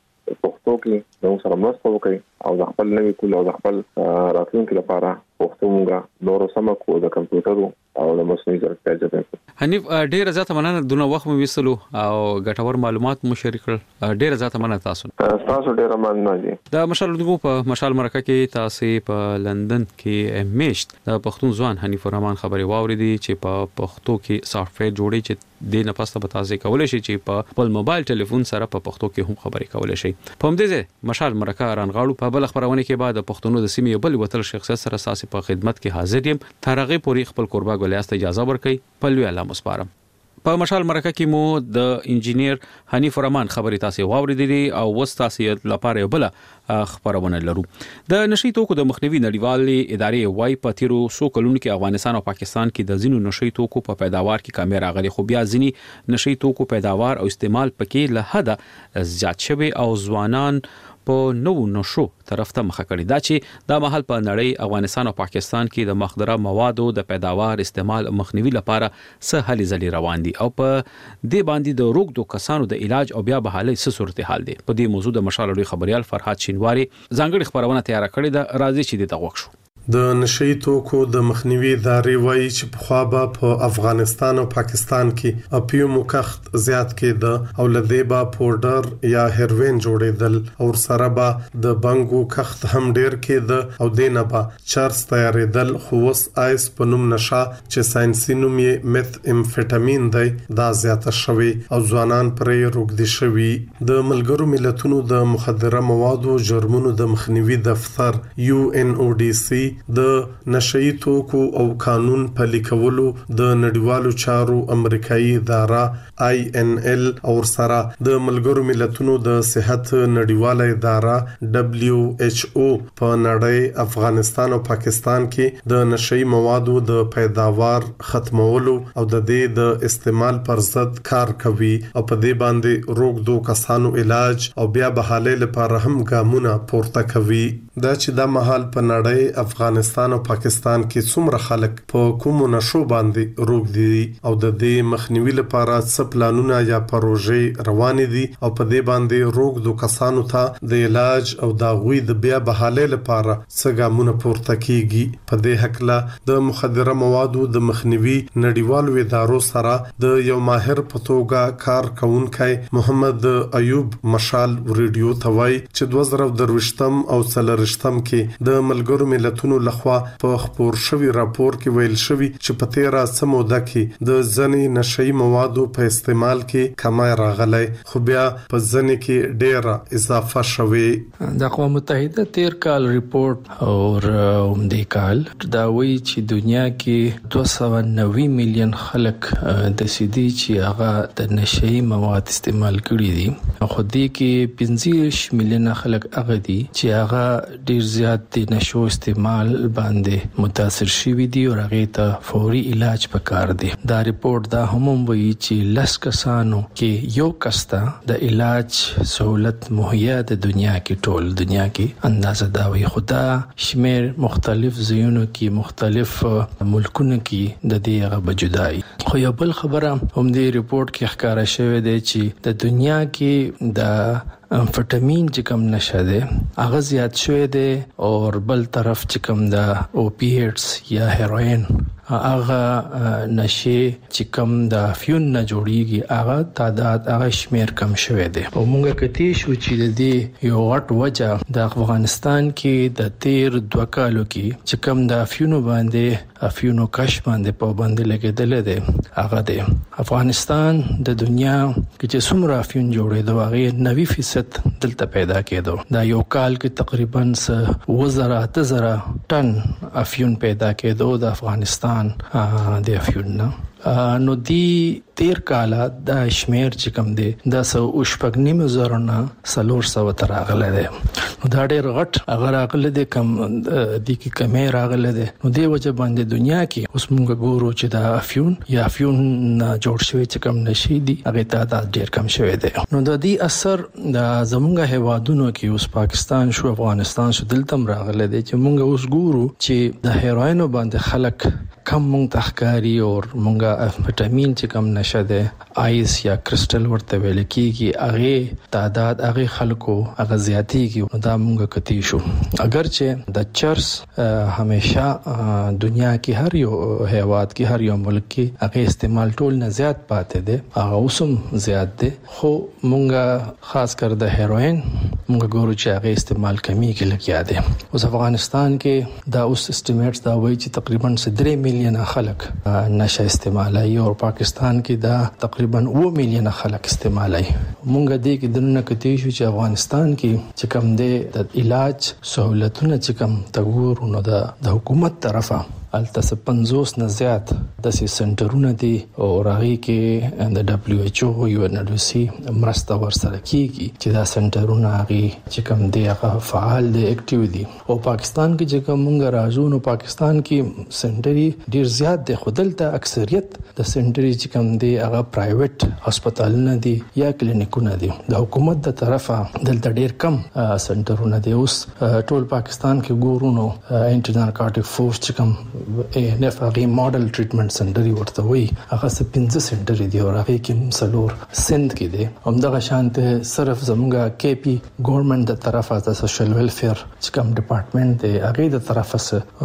پښتو کې زموږ سره مرسته وکړي او د خپل نوي کول او د خپل راتلونکي لپاره پښتو مونږه نور سم کو د کمپیوټر او د مصنوعي ځیرکتیا ژبه حنیف ډیر زیاته مننه دونه وخت مو وسلو او ګټور معلومات مو شریک کړل ډیر زیاته مننه تاسو تاسو ډیر مننه دي د مشال دغه په مشال مرکه کې تاسو په لندن کې میشت د پښتون ځوان حنیف الرحمن خبري واوریدي چې په پښتو کې سافټویر جوړي چې د نه پسته به تاسو کولای شئ چې په خپل موبایل ټلیفون سره په پښتو کې هم خبري کولای شئ په همدې مشال مرکه رانغاړو په بل خبرونه کې بعد پښتونو د سیمې بل وتل شخصیت سره اساسي په خدمت کې حاضر یم ترغه پوری خپل قربا ګلیاست اجازه ورکړي په لوی الله مسپارم په مشال مرکه کې مو د انجینیر حنیف الرحمن خبري تاسو واوریدلې او وستاسو لپاره بل خبرونه لرو د نشي توکو د مخنیوي نړیوالې ادارې وايي په تیرو سو کلونو کې افغانستان او پاکستان کې د زینو نشي توکو په پیداوار کې کمی راغلي خو بیا ځینی نشي توکو پیداوار او استعمال پکې له حد زیات شوی او ځوانان په نو نشو طرف ته مخه کړی دا چې د محل په نړۍ افغانستان او پاکستان کې د مخدره موادو د پیداوار استعمال مخنیوي لپاره څه هلي ځلې روان دي او په دې باندې د روغ دو کسانو د علاج او بیا بحالي څه صورتحال دي په دې موضوع د مشال لوی خبريال فرحات شینواری ځانګړي خبرونه تیار کړې ده راځي چې د تغوښ شو د نشئی توکو د مخنیوي ادارې وایي چې په خوا به په افغانستان او پاکستان کې اپیو مکخت زیات کېده او لدیبا پودر یا هیروین جوړېدل او سره به د بنګو کخت هم ډیر کېده او دینه به چرس تیارېدل خو وس آیس په نوم نشه چې ساينسي نوم یې میث امفیټامین دی دا زیاته شوی او ځوانان پرې روغدي شوی د ملګرو ملتونو د مخدره موادو جرمونو د مخنیوي دفتر یو ان او ډي سي د نشئی توکو او قانون پلي کولو د نړیوالو چارو امریکایي اداره آی ان ایل او سره د ملګرو ملتونو د صحت نړیواله اداره دبليو ایچ او په نړۍ افغانستان او پاکستان کې د نشئی موادو د پیداوار ختمولو او د دې د استعمال پر ضد کار کوي او په دې باندې روغ دو کسانو علاج او بیا بحاله لپاره هم ګامونه پورته کوي دا چې د محل په نړۍ افغانستان او پاکستان کې څومره خلک په کوم نشو باندې روغ دي او د دې مخنیوي لپاره څه پلانونه یا پروژې روان دي او په دې باندې روغ دو کسانو ته د علاج او د غوي د بیا بحاله لپاره څه ګامونه پورته کیږي په دې حق له د مخدره موادو د مخنیوي نړیوالو ادارو سره د یو ماهر په توګه کار کوونکی محمد ایوب مشال ریډیو توای چې دوه زره درويشتم او څلور شتم کې د ملګرو ملتونو لخوا په خبر شوی راپور کې ویل شوی چې په تیرا سموده کې د ځنې نشئی موادو په استعمال کې کمای راغلی خو بیا په ځنې کې ډېر اضافه شوی د اقوام متحده تیر کال ریپورت او اومدې کال دا وایي چې دنیا کې دوه سوه نوي میلیون خلک د سیدي چې هغه د نشئی مواد استعمال کړي دي خو دې کې پنځه میلیون خلک هغه دي چې هغه ډیر زیات د نشو استعمال باندې متاثر شوي دي او هغه ته فوري علاج پکار دي دا ریپورت دا هم وایي چې لس کسانو کې یو کستا د علاج سہولت مهیا د دنیا کې ټول دنیا کې اندازه دا وایي خدا شمیر مختلف ځایونو کې مختلف ملکونو کې د دې هغه بجدای خو یو بل خبره هم د ریپورت کې ښکارا شوی دی چې د دنیا کې د امفیټامین چې کوم نشه ده هغه زیات شوی دی او بل طرف چې کوم د اوپیټس یا هیروین هغه نشه چې کوم د افیون نه جوړیږي هغه تعداد هغه شمیر کم شوی دی او موږ کتی شو چې د دې یو غټ وجه د افغانستان کې د تیر دوه کالو کې چې کوم د افیونو باندې افیونو کش باندې پابندي لګیدل دي هغه دی افغانستان د دنیا کې چې څومره افیون جوړېدو هغه نوي فیصد دلته پیدا کېدو دا یو کال کې تقریبا وزره تزره ټن افیون پیدا کېدو د افغانستان د افیون نه نو دی تیر کاله د شمیر چې کوم دی د سو شپږ نیم زره نه سلور سو تر راغله دی نو دا ډېر غټ هغه راغله دی کم د کی کمې راغله دی نو دی وجه باندې دنیا کې اوس موږ ګورو چې د افیون یا افیون جوړ شوی چې کم نشي دی هغه تعداد ډېر کم شوی دی نو د دې اثر د زمونږ هیوادونو کې اوس پاکستان شو افغانستان شو دلته راغله دی چې موږ اوس ګورو چې د هیروین باندې خلک کم مونږ تخکاری او مونږه امفیټامین چې کم نشه ده آیس یا کرسټل ورته ویل کیږي هغه تعداد هغه خلکو هغه زیاتیږي دا مونږه کتی شو اگر چې د چرس همیشه دنیا کې هر یو هیواد کې هر یو ملک کې هغه استعمال ټول نه زیات پاتې ده هغه اوسم زیات ده خو مونږه خاص کر د هیروین مونږ ګورو چې هغه استعمال کمی کې لګیا ده اوس افغانستان کې دا اوس اسټیمیټس دا وایي چې تقریبا درې میلیونه خلک نشه استعمالوي او پاکستان کې دا تقریبا اوه میلیونه خلک استعمالوي مونږ دې کې دنه کتی شو چې افغانستان کې چې کوم د علاج سہولتونه چې کوم تګور نو د حکومت طرفه الته پنځوس نه زیات د سنټرونه دي او راغي کې د دبليو ایچ او یو ان ډي سي مرسته ورسره کیږي چې دا سنټرونه راغي چې کوم دی هغه فعال دي اکټیو دي او پاکستان کې چې کوم موږ راځو نو پاکستان کې سنټري ډیر زیات دي خودلته اکثریت د سنټري چې کوم دی هغه پرایویټ هسپتالونه دي یا کلینیکونه دي د حکومت د طرفه دلته ډیر کم سنټرونه دي اوس ټول پاکستان کې ګورو نو انټي نارکوټیک فورس چې کوم اے ان اف هغه ماډل ټریټمنټ سنټر ورته وي هغه څه پنځه سنټر دي او هغه کې سلور سند کې دي همدغه شانته صرف زموږه کې پی ګورنمنت د طرفه د سوشل ویلفیر چې کوم ډپارټمنټ دی هغه د طرفه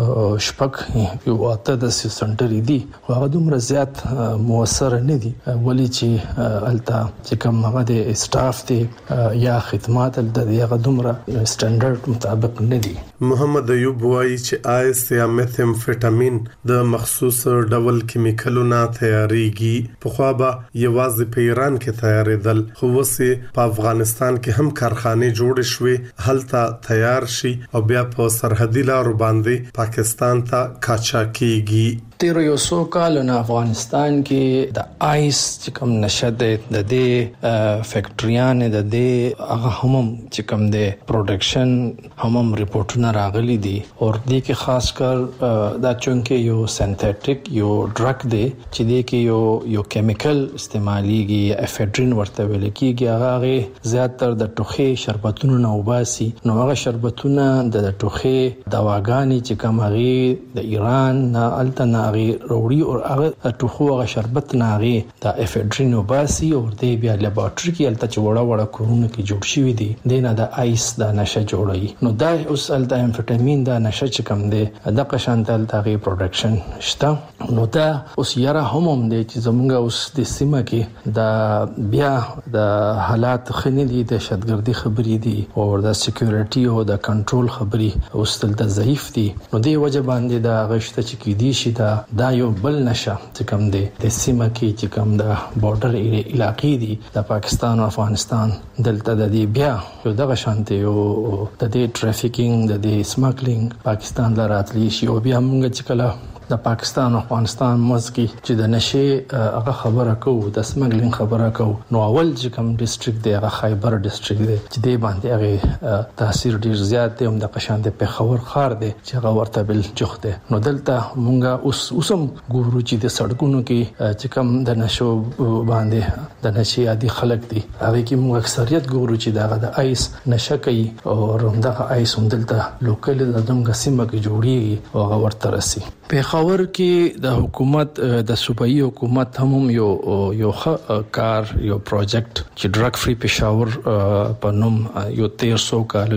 شپږ یو اته د سنټر دي خو هغه دومره زیات موثر نه دي ولی چې التا چې کوم هغه د سټاف دی یا خدمات د هغه دومره سټانډرډ مطابق نه دي محمد ایوب وایي چې آیس یا میثامفیټامین امفټامین د مخصوص ډول کیمیکلونو تیاریږي. په خو به یوازې په ایران کې تیارېدل، خو وسې په افغانستان کې هم کارخانه جوړ شوې، هلته تیار شي او بیا په سرحدي لارو باندې پاکستان ته کاچا کیږي. تیر یو څو کال نه افغانستان کې د آیس چې کوم نشد د دې فیکټریان د دې هغه هم چې کوم د پروډکشن هم ریپورتونه راغلي دي او دې کې خاص کر دا چونکه یو سنتھیټک یو ډرګ دی چې دې کې یو یو کیمیکل استعماليږي، افیډرین ورته ویل کېږي. هغه زیاتره د ټوخي شربتونو نه وباسي. نو هغه شربتونه د ټوخي دواګانې چې کوم هغه د ایران نه الته هغه وروړي او هغه ټوخو هغه شربت نه هغه د افیډرین وباسي او د بیا لیبارټری کې الته چې وړه وړه کورونه کې جوړ شوی دي دینه د آیس د نشه جوړي. نو دا اوس الته امفټامین د نشه چې کوم دی د قشانتل تاغي پروډکشن شته. نو دا اوس یاره هم هم دی چې زمونږ اوس د سیمه کې د بیا د حالات خنې دي، د شتګردي خبرې دي او د سکیورټي او د کنټرول خبرې اوس تل ضعیف دي. نو دی وجه باندې د غشته چې کې دي شي دا دا یو بل نشه چې کوم دی د سیمه کې چې کوم د بارډر علاقې دي د پاکستان او افغانستان دلته د دې بیا یو دغه شانتي او د دې ټرافیکینګ د دې سمګلینګ پاکستان لراتلی شي او بیا موږ چې کله د پاکستان او افغانستان مزګي چې د نشه هغه خبره کوو د سمګلینګ خبره کوو نو اول چې کوم ډیسټریکټ دی هغه خیبر ډیسټریکټ دی چې دی باندې هغه تاثیر ډیر زیات دی. هم د قشان د پیښور خار دی چې هغه ورته بل جوخ دی. نو دلته مونږه اوس اوسم ګورو چې د سړکونو کې چې کوم د نشو باندې د نشي عادي خلک دي هغه کې موږ اکثریت ګورو چې دغه د آیس نشه کوي او همدغه آیس هم دلته لوکل د دمګه سیمه کې جوړیږي او هغه ورته رسي. پیښور کې د حکومت د صوبایي حکومت هم یو یو کار یو پروجیکټ چې ډرګ فری پیښور په نوم یو تیر سو کال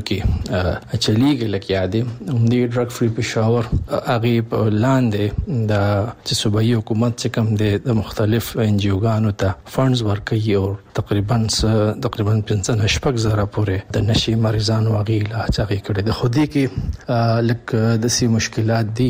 کې چلیږي لکه یادې هم دی ډرګ فری پیښور هغه په لاندې د صوبایي حکومت چې کوم د مختلف ان جی اوګانو ته فندز ورکوي او تقریبا تقریبا پنځه شپږ زره پورې د نشي مریضانو هغه علاج هغه کړي. د خودي کې لکه د سي مشکلات دي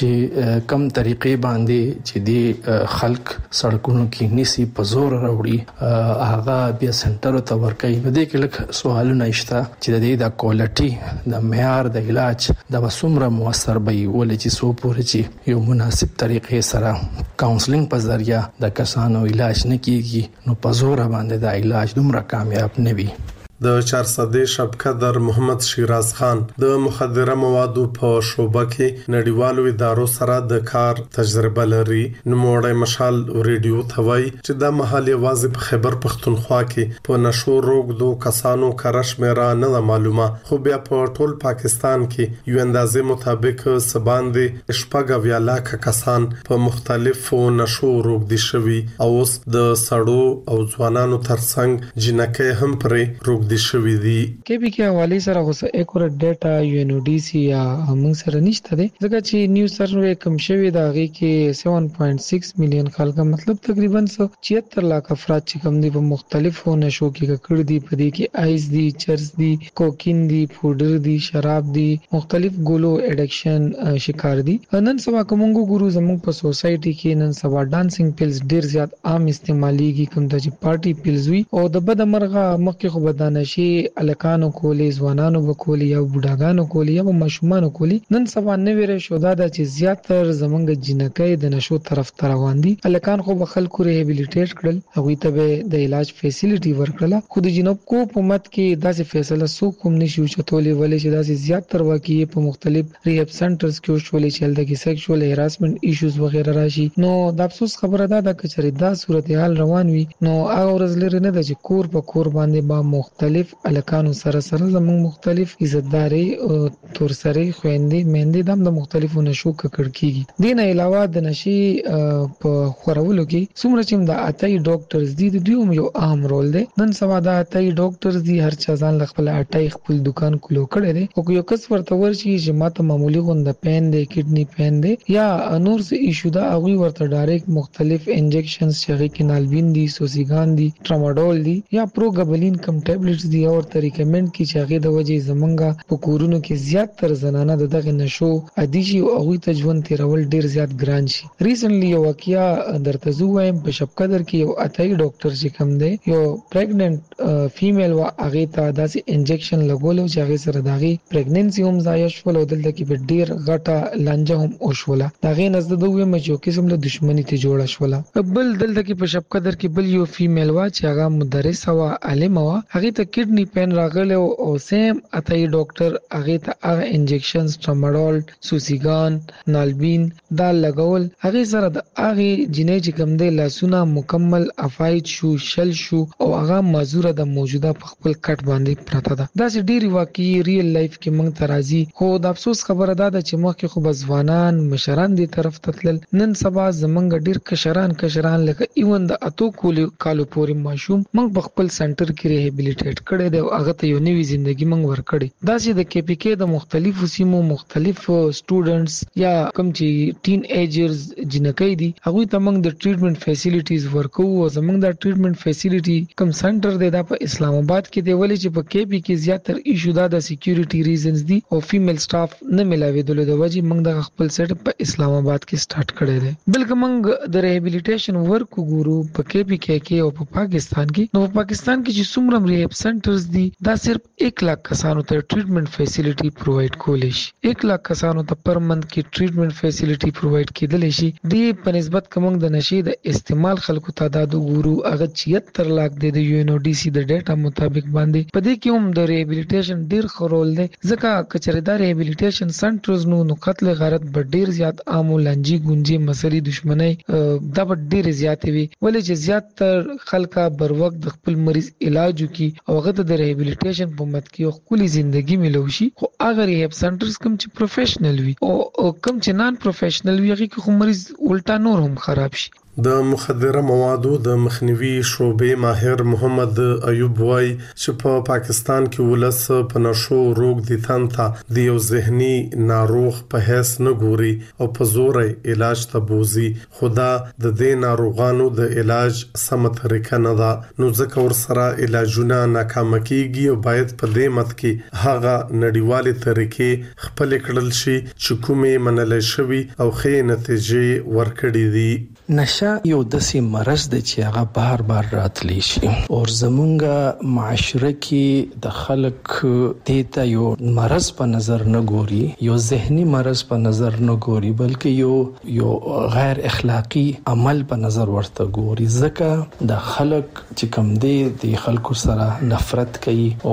چې کم طریقې باندې چې دی خلک سړکونو کې نسی په زور راوړي هغه بیا سنټر ته ورکوي. نو د کې لکه سوالونه شته چې د د کوالټي د معیار د علاج د وسومره موثر به ولې چې سو پورې چې یو مناسب طریقې سره کاونسلینګ په ذریعہ د کسانو علاج نه کیږي نو په زور باندې د علاج دومره کامیاب نه وي. د چارسدې شبقدر محمد شیراز خان د مخدره موادو په شوبه کې نړیوالو ادارو سره د کار تجربه لري. نوموړی مشال ریډیو ثوي چې د محلي आवाज په خیبر پختونخوا کې په نشو روغدو کسانو کرش میرا نه معلومه خو بیا په ټول پاکستان کې یو اندازې مطابق سباندې شپږ ویا لاک کسان په مختلفو نشو روغدي شوي او اوس د سړو او ځوانانو ترڅنګ جنکه هم پرې روغ د شوی دی. کې به کې حواله سره غوسه اکورټ ډیټا یو ان او ډي سي یا موږ سره نشته دی ځکه چې نیو سروې کم شوی دا غي کې سبعه پوینټ سکس میلیون خلک مطلب تقریبا سو چوهتر لک افراد چې کوم دي په مختلفو نشو کې کړ دي په دې کې آیس دي چرس دي کوکین دي پودر دي شراب دي مختلف ګولو اډکشن شکار دي. نن سبا کومو ګورو زموږ په سوسايټي کې نن سبا ډانسینګ پیلز ډیر زیات عام استعماليږي کوم د پارټي پیلز وي او د بد مرغه مخکې خو بدانه شي الکانو کولی ځوانانو وکولي یا بوډاګانو کولی یا ماشومان کولی. نن سبا نه ویره شو دا چې زیاتره زمونږ جنکې د نشو طرف ته روان دي. الکان خو خلکو ریهابیلیټیټ کړل هغه ته د علاج فیسیلیټي ورکړه. خو د جنوب کو حکومت کې داسې فیصله سو کوم نشي چتولې ولې چې داسې زیاتره واقعي په مختلف ریهاب سنټرز کې شولې چې د سیکشوال هراسمنت ایشوز وغیرہ راشي. نو د افسوس خبره ده د کچري دا صورتحال روان وي نو هغه ورځ لري نه د چې کور په کور باندې با مختلف الکانو سره سره زموږ مختلف عزتداري او تورسري خويندې مېندې دم د مختلفو نشو ککړ کیږي. دین علاوه د نشي په خورولو کې څومره چې د اتای ډاکټرز دي د دوی یو عام رول دی. نن سبا د اتای ډاکټرز دي هر چا ځان خپل اتای خپل دکان کولو کړی دی او یو کس ورته ورشي چې ماته معمولی غونډه پین دی کډنی پین دی یا نور څه ایشو دا هغه ورته ډایرکټ مختلف انجکشنز چې کې نالبین دي سوسیګان دي ټراماډول دي یا پروګابلین کم ټیبلټ ټیبلټس دي او ته ریکمند کی چې هغه د وجې زمونږه په کورونو کې زیات تر زنانه د دغه نشو عادي شي او هغه ته ژوند تیرول ډیر زیات ګران شي. ریسنټلی یو واقعیا درته زو وایم په شپ قدر کې یو اتای ډاکټر چې کوم دی یو پریګننٹ فیمیل وا هغه ته داسې انجکشن لګولو چې هغه سره داغي پریګننسي هم ضایع شول او دلته کې په ډیر غټه لانجه هم وشوله. داغه نزد د وې مچو قسم له دښمنی ته جوړه شوله. بل دلته کې په شپ قدر کې بل یو فیمیل وا چې هغه مدرس وا عالم وا هغه ته کډنی پین راغله او سیم اتای ډاکټر هغه ته هغه انجکشنز ټراماډول سوسیګان نالبین دا لګول هغه سره د هغه جنې چې کوم دی لاسونه مکمل افایت شو شل شو او هغه مازوره د موجوده په خپل کټ باندې پراته ده. دا چې ډیری واقعي ریل لایف کې موږ ترازی خو د افسوس خبره ده چې مخکې خو بزوانان مشران دي طرف تتل نن سبا زمونږ ډیر کشران کشران لکه ایون د اتو کولو کالو پورې ماشوم موږ په خپل سنټر کې ریهابیلیټیټ کړي دی او هغه ته یو نوې ژوندۍ موږ ورکړي. دا چې د کې پی کې د مختلفو سیمو مختلف سټوډنټس یا کوم چې ټین ایجرز جنکې دي هغه ته موږ د ټریټمنټ فیسیلیټیز ورکو او زمونږ د ټریټمنټ فیسیلیټي کوم سنټر دی دا په اسلام آباد کې دی ولې چې په کې پی کې زیاتره ایشو دا د سکیورټي ریزنز دي او فیمیل سټاف نه ملاویدل د وجې موږ د خپل سیټ په اسلام آباد کې سٹارټ کړی دی. بلکې موږ د ریهابیلیټیشن ورک ګورو په کې پی کې کې او په پاکستان کې نو په پاکستان کې چې څومره ریهاب سنټرز دي دا صرف एक लाख کسانو ته ټریټمنټ فیسیلیټي پرووایډ کولای شي. एक लाख کسانو ته پر منث کې ټریټمنټ فیسیلیټي پرووایډ کېدل شي. د په نسبت کوم د نشي د استعمال خلکو تعداد ګورو هغه چوهتر لاک دی د یو ان او ډي سي د ډیټا مطابق باندې په دې کې هم د ریهابیلیټیشن ډیر خورول دی ځکه کچریدار ریهابیلیټیشن سنټرز نو نو قتل غارت به ډیر زیات عام لنجي ګونجي مسلې دښمنۍ دا به ډیر زیات وي ولې چې زیات تر خلکا بر وخت د خپل مریض علاج وکي او هغه د ریهابیلیټیشن په مت کې خپل ژوندۍ ملوشي خو هغه ریهاب سنټرز کوم چې پروفیشنل وي او کوم چې نان پروفیشنل وي هغه خو مریض الټا نور هم خراب شي. د مخدره موادو د مخنیوي شعبې ماهر محمد ایوب وای چې په پاکستان کې ولس په نشو روغ دي تنتا د یو ذهني ناروغ په هیڅ نه ګوري او په زور علاج ته بوزي خدا د دې ناروغانو د علاج سم طریقه نه ده نو ځکه ور سره علاجونه ناکام کیږي او باید په دې مت کې هغه نړیوالې طریقې خپل کړل شي چې کومې منل شوی او ښه نتیجې ورکړي دي. نشه یو داسې مرض دی چې هغه بار بار راتلی شي او زمونږ معاشره کې د خلک دیتا یو مرض په نظر نه ګوري یو ذهني مرض په نظر نه ګوري بلکې یو یو غیر اخلاقی عمل په نظر ورته ګوري ځکه د خلک چې کوم دی د خلکو سره نفرت کوي او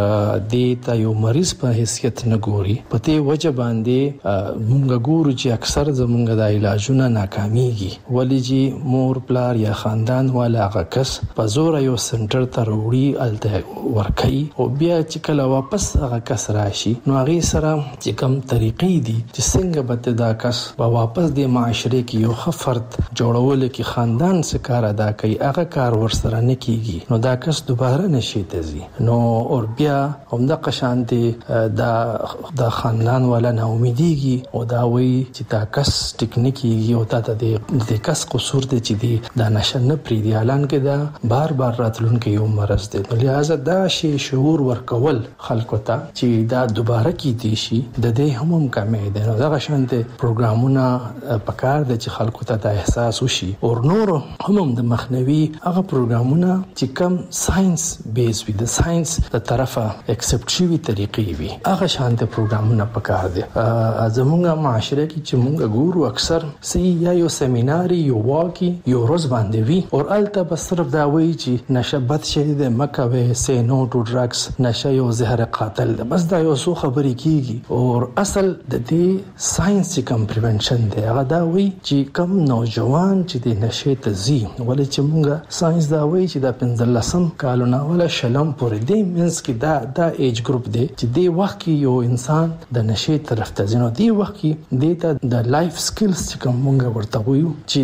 دیتا یو مریض په حیثیت نه ګوري په دې وجه باندې موږ ګورو چې اکثر زمونږ د علاجونه ناکاميږي ولې مور پلار یا خاندان والا غکس په زور یو سنټر ته وروړي الته ورکي او بیا چې کله واپس هغه کس راشي نو هغه سره چې کوم طریقې دي چې څنګه به دا کس په واپس د معاشره کې یو خفرت جوړول کې خاندان څخه کار ادا کوي هغه کار ورسره نه کیږي نو دا کس دوباره نشي تزي نو او بیا هم د قشانته دا د خاندان والا نه امیديږي او دا وی چې دا کس ټیکنیکی او تا د کس قصور دی چې دی دا نشه نه پری دی اعلان کې دا بار بار راتلونکي یو مرز دی لہذا دا شی شعور ورکول خلکو ته چې دا دوباره کیدی شي د دې هم هم کمې ده نو دا شانته پروګرامونه پکار دي چې خلکو ته د احساس وشي او نور هم د مخنیوي هغه پروګرامونه چې کم ساينس بیس وي د ساينس د طرفه اکسپټ شوی طریقې وي هغه شانته پروګرامونه پکار دي زموږه معاشره کې چې موږ ګورو اکثر سي یا یو سیمینار یو واقعي یو روز باندې وی او الته بس صرف دا وی چې نشه بد شي د مکوي سي نو ټو ډرګز نشه یو زهر قاتل ده بس دا یو څو خبرې کیږي او اصل د دې ساينس کم پریونشن دی هغه دا وی چې کم نوجوان چې د نشه ته زی ولې چې موږ ساينس دا وی چې د پنځلسم کالونه ولا شلم پورې دی مینس کې دا دا ایج ګروپ دی چې دی وخت کې یو انسان د نشه طرف ته ځي نو دی وخت کې د د لایف سکلز چې کوم موږ ورته وایو چې دغه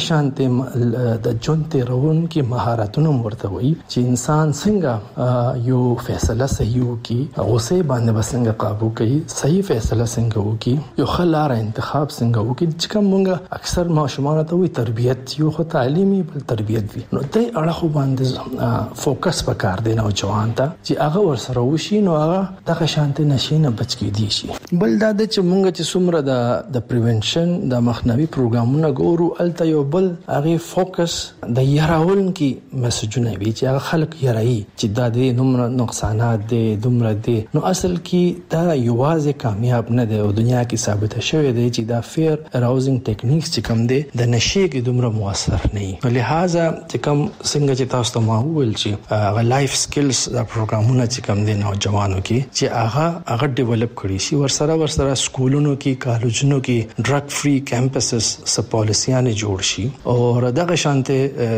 دغه شانته د جون تیرون کې مهارتونه ورته وي چې انسان څنګه یو فیصله صحیح وکي، غوسه باندې بسنګ قابو کوي، صحیح فیصله څنګه وکي، یو خلاره انتخاب څنګه وکي، چې کوم موږ اکثر ماشومان ته وي تربيت یو خو تعلیمي بل تربيت وي، نو دای اړه خو باندې فوکس وکړ دی نو ځوان ته چې هغه ورسره وشي نو هغه دغه شانته نشینه بچ کې دي شي. بل دا د چې موږ چې څومره د د پریونشن د مخنیوي پروګرامونه ګورو الته یو بل هغه فوکس د یراول کې مسجونه وی چې هغه خلک یراي چې دا د نومره نقصانات دي دومره دي، نو اصل کې دا یوازې کامیاب نه دی او دنیا کې ثابت شوی دی چې دا فیر اراوزینګ ټیکنیکس چې کوم دي د نشي کې دومره موثر نه وي. لہذا چې کوم څنګه چې تاسو ته ما وویل چې هغه لایف سکلز دا پروګرامونه چې کوم دي نوجوانو کې چې هغه هغه ډیولپ کړي شي، ورسره ورسره سکولونو کې کالجونو کې ډرګ فری کیمپسز سپ پالیسیانه جوړ شي او دغه شانته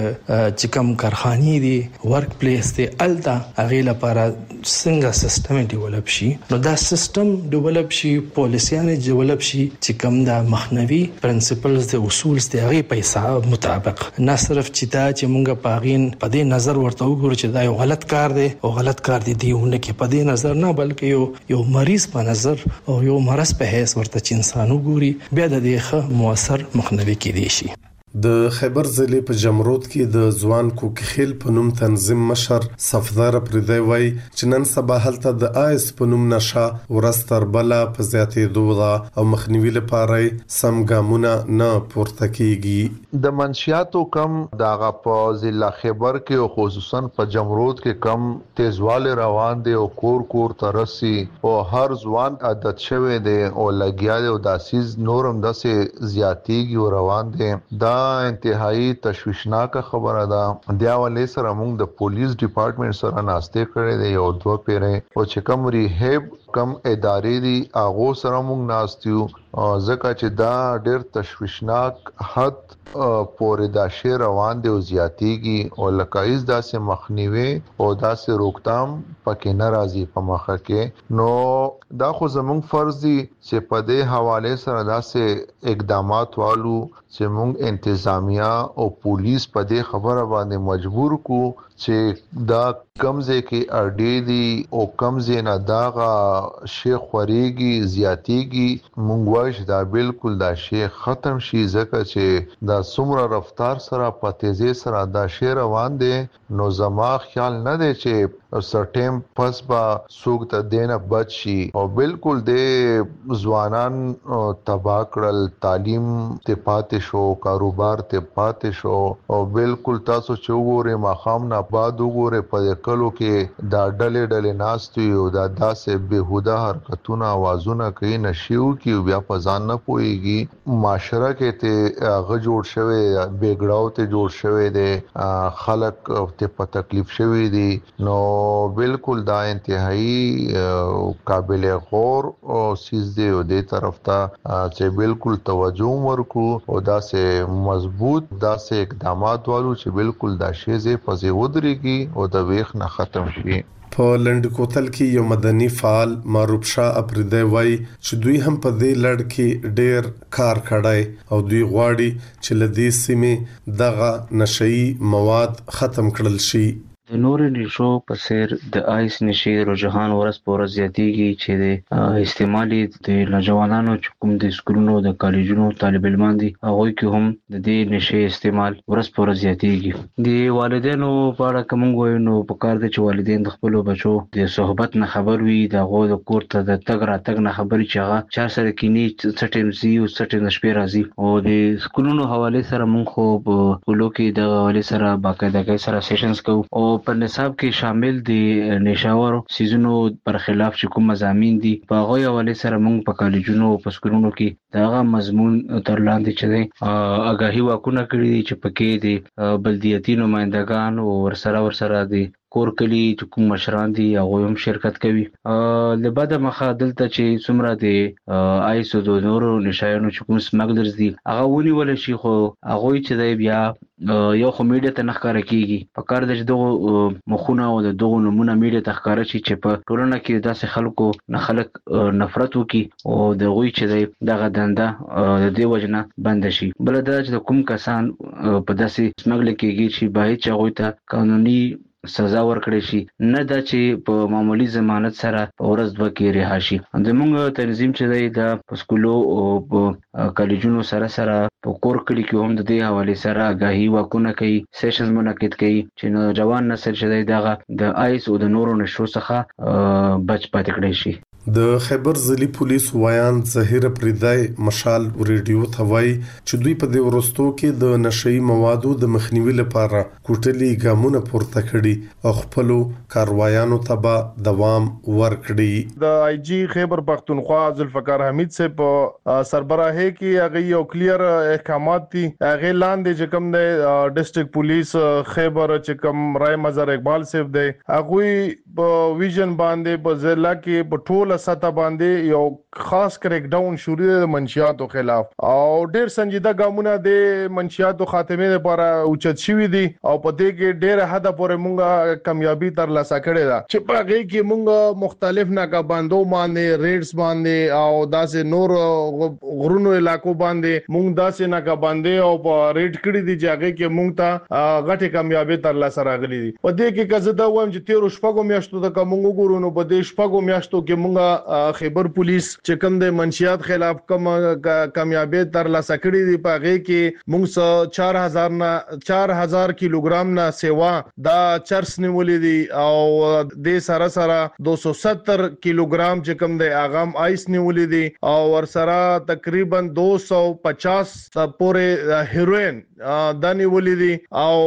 چې کوم کارخانې دي ورک پلیس دي الته هغه لپاره څنګه سیستم ډیولپ شي، نو دا سیستم ډیولپ شي، پالیسیانه ډیولپ شي چې کوم دا مخنوي پرنسپلز دي اصول دي هغه پیسې مطابق، نه صرف چې دا چې مونږ پاغین په دې نظر ورته وګورو چې دا یو غلط کار دی او غلط کار دی دیونه کې په دې نظر نه، بلکې یو یو مریض په نظر او یو مرض په حیث ورته چې انسان وګوري بیا د دې ښه موثر مخنیوي کېدی شي. د خیبر ضلع په جمرود کې د ځوان کوکخیل په نوم تنظیم مشر صفدار پردی وای چې نن سبا هلته د آیس په نوم نشه ورستر بلا په زیاتې دوغه او مخنیوي لپاره سم ګامونه نه پورته کیږي. د منشیاتو کم داغه په ضلع خیبر کې او خصوصا په جمرود کې کم تیزواله روان دي او کور کور ترسي او هر ځوان عادت شوی دی او لګیا دی او داسیز نورم داسې زیاتیږي او روان دي. دا انتهایی تشویشناک خبره ده. د اولې سره موږ د پولیس ډپارټمنټ سره ناشته کړې ده یو دوه پیره او چې کوم ریهب کم ادارې دي هغه سره موږ ناستیو ځکه چې دا ډېر تشویشناک حد پورې دا شی روان دی او زیاتیږي او لکایز داسې مخنیوي او داسې روکتام پکې ناراضي په مخه کې. نو دا خو زموږ فرض دی چې په دې حواله سره داسې اقدامات والو چې موږ انتظامیه او پولیس په دې خبره باندې مجبور کو چې دا کمزه کې اړډې دي او کمزه نه داغه شیخ خوريږي زیاتیږي مونږ وایو دا بالکل دا شی ختم شي ځکه چې دا څومره رفتار سره په تیزی سره دا شی روان دي. نو زما خیال نه دی چې سرټیم پس با سوق ته دینه بچ شي او بالکل د ځوانان تبا کړل، تعلیم ته پاتې شو، کاروبار ته پاتې شو او بالکل تاسو چې وګورئ ماخام نه بعد وګورئ په کلو کې دا ډلې ډلې ناستي او دا داسې بهوده حرکتونه اوازونه کوي نشيو کې بیا په ځان نه پويږي. معاشره کې ته غ جوړ شوی بیګړاو ته جوړ شوی دی، خلک ته په تکلیف شوی دي. نو بالکل دا انتهایی قابل غور او سیز دی او دې طرف ته چې بالکل توجه ورکو او دا سه مضبوط دا سه اقدامات والو چې بالکل دا شیزه پځې ودرېږي او د ویخ نه ختم شي. په لند کوتل کې یو مدني فعال معروف شاه اپریدی وای چې دوی هم په دې لړ کې ډېر کار کړای او دوی غواړي چې لدې سیمه دغه نشئی مواد ختم کړل شي. د نور نشو په سیر د آیس نشي رجحان ورځ په ورځ زیاتیږي چې د استعمالي د نوجوانانو چې کوم د سکولونو د کالجونو طالب علمان دي هغه کې هم د دې نشي استعمال ورځ په ورځ زیاتیږي. د والدینو په اړه کوم وایو نو په کار دي چې والدین د خپل بچو د صحبت نه خبر وي، د غو د کور ته د تګ را تګ نه خبري چې هغه چار سره کینی سټیم زی او سټیم شپې راځي او د سکولونو حواله سره مونږ خو په کولو کې د حواله سره باقاعده سره سیشنز کوو او په نصاب کې شامل دي نشاور سيزونو پر خلاف چې کوم مضامین دي په هغه حواله سره موږ په کالجونو او په سکولونو کې داغه مضمون تر لاندې چې آگاهي واکونه کړی دي چې پکې دي بلدیاتي نمائندگان او ورسره ورسره دي کور کلی چې کوم مشران دي هغه هم شرکت کوي. د بعد مخه دلته چې څومره د آیس او د نورو نشایانو چې کوم سمګلرز دي هغه ونیول شي خو هغه چې دی بیا یو خو میډیا ته نخکاره کیږي په کار د دغه مخونه او د دغه نمونه میډیا ته ښکاره شي چې په ټولنه کې داسې خلکو نه خلک نفرت وکي او د غوي چې دی دغه دنده د دې وجنه بند شي. بل دا چې کوم کسان په داسې سمګل کېږي چې باید چې غوي ته قانوني سزا ورکړي شي نه دا چې په معمولی ضمانت سره په ورځ دوه کې رها شي. زموږ تنظیم چې دی دا په سکولو او په کالجونو سره سره په کور کلی کې هم د دې حواله سره آگاهي واکونه کوي سیشنز منعقد کوي چې نوجوان نسل چې دی دغه د آیس او د نورو نشو څخه بچ پاتې کړي شي. د خیبر ضلعي پولیس وایان ظهیر پریدای مشال ریډیو ته وایي چې دوی په دې ورستو کې د نشئی موادو د مخنیوي لپاره کوټلي ګامونه پورته کړي او خپل کاروایانو ته به دوام ورکړي. د آی جی خیبر پختونخوا ذوالفقار حمید سے په سربراهي کې هغه یو کلیر احکامات دي هغه لاندې چې کوم د ډیسټریکټ پولیس خیبر چې کوم رای مظهر اقبال صاحب دی هغه په ویژن باندې په ضلع کې په ټول سطح باندې یو خاص کریک ډاون شروع د منشیاتو خلاف او ډیر سنجیده ګامونه د منشیاتو خاتمه لپاره اوچت شوی دي او په دې کې ډیر حد پورې مونږه کامیابی تر لاسه کړې ده چې په هغه کې مونږه مختلف ناکابندو باندې ریډز باندې او داسې نور غرونو علاقو باندې مونږ داسې ناکابندې او په ریډ کړې دي چې هغه کې مونږ ته غټه کامیابی تر لاسه راغلي دي. په دې کې کزه دا وایم چې تیر شپږو میاشتو د کومو ګورونو په دې شپږو میاشتو کې مونږ خیبر پولیس چې کوم د منشیات خلاف کوم کامیابی تر لاسه کړې دي په هغه کې موږ چار هزار نه چار هزار کیلوګرام نه سیوا دا چرس نیولې دي او د سره سره دو سو ستر کیلوګرام چې کوم د اغام آیس نیولې دي او ور سره تقریبا دو سو پچاس پورې هیروین دا نیولې دي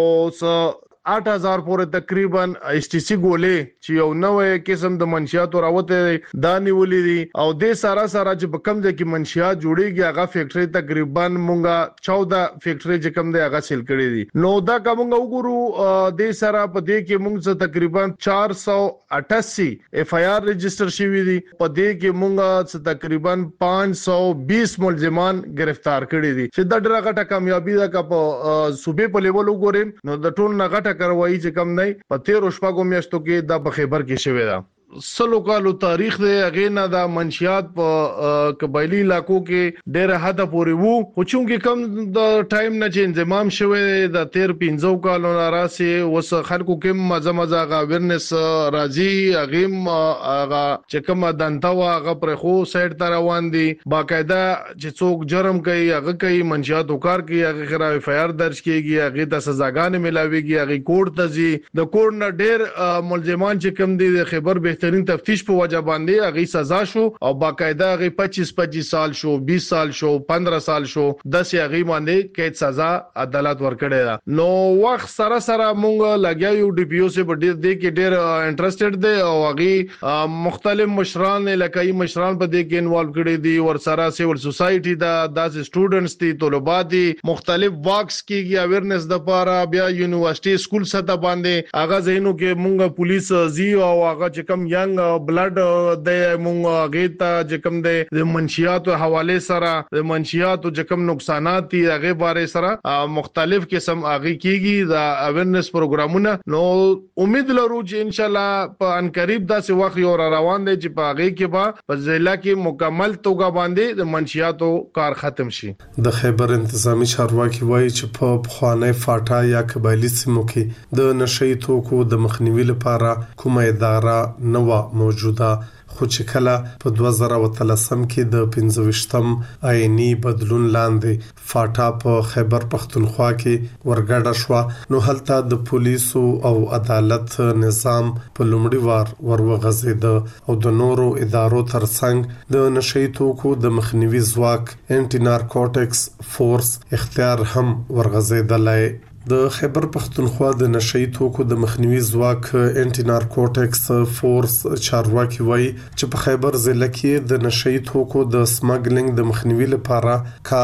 او आठ हज़ार پورې تقریبا ایس ټي سي ګولې چې یو نوې قسم د منشیاتو راوته دا نیولې دي او د سارا سارا چې په کم ځای کې منشیات جوړيږي هغه فیکټري تقریبا مونږه چودہ فیکټري چې کم دی هغه سیل کړې دي. نو دا کومه وګورو د سارا په دې کې مونږ تقریبا چار سو اٹھاسی اف آی آر رجسٹر شوی دي په دې کې مونږه تقریبا پانچ سو بیس ملزمان گرفتار کړي دي چې دا ډېره غټه کامیابی ده که په صوبې په لیول وګورم نو د ټول نه غټه کاروایی چې کم نه په تیر شپږو میاشتو کې د خیبر کې شوې ده. سلو کالو تاریخ دی هغه نه د منشیات په قبایلی علاقو کې ډېر حد پورې وو خو چونکې کم د ټایم نه چې انضمام شوه د تیر پنځو کالو راسي وس خلکو کې مزه مزه غا ورنس راځي هغه هغه چې کوم دنتا هغه پر خو سایډ ته روان دي باقاعده چې څوک جرم کوي هغه کوي منشیات وکړ کوي هغه خلاف اف آی آر درج کیږي هغه ته سزاګانې ملاويږي هغه کوړ ته ځي د کوړ نه ډېر ملزمان چې کم دي د خیبر بهترین تفتیش په وجه باندې هغه سزا شو او باقاعده هغه پچیس پچیس سال شو بیس سال شو پندرہ سال شو دس هغه باندې قید سزا عدالت ورکړی دا. نو وخت سره سره مونږ لګیاو ډي پی او سه په دې کې ډېر انټرېستډ دي او هغه مختلف مشران لکای مشران په دې کې انوالو کړي دي ور سره سیول سوسايټي دا داس سټوډنټس دي طلبات دي مختلف واکس کیږي اویرنس د پاره بیا یونیورسيټي سکول سطح باندې هغه زینو کې مونږ پولیس زی او هغه چې کم ینګ بلډ د مونږ غیتا چې کوم د منشیاتو حواله سره د منشیاتو چې کوم نقصانات دي هغه باره سره مختلف قسم هغه کیږي د اویرنس پروګرامونه. نو امید لرو چې ان شاء الله په ان قریب داسې وخت یو روان دی چې په هغه کې به په ضلع کې مکمل توګه باندې د منشیاتو کار ختم شي. د خیبر انتظامی چارواکي وایي چې په خوانه فاټا یا قبایلی سیمو کې د نشئی توکو د مخنیوي لپاره کومه اداره نو موجوده خو چې کله په دوه زره وتلسم کې د پنځويشتم آئینی بدلون لاندې فاټا په خیبر پختونخوا کې ورګډه شو نو هلته د پولیسو او عدالت نظام په لومړي وار ورغځید او د نورو ادارو ترڅنګ د نشئی توکو د مخنیوي ځواک انټي نارکوټکس فورس اختیار هم ورغځیدلای. د خیبر پختونخوا د نشئی توکو د مخنیوي ځواک انټي نارکوټکس فورس چارواکي وایي چې په خیبر ضلع کې د نشئی توکو د سمګلینګ د مخنیوي لپاره کار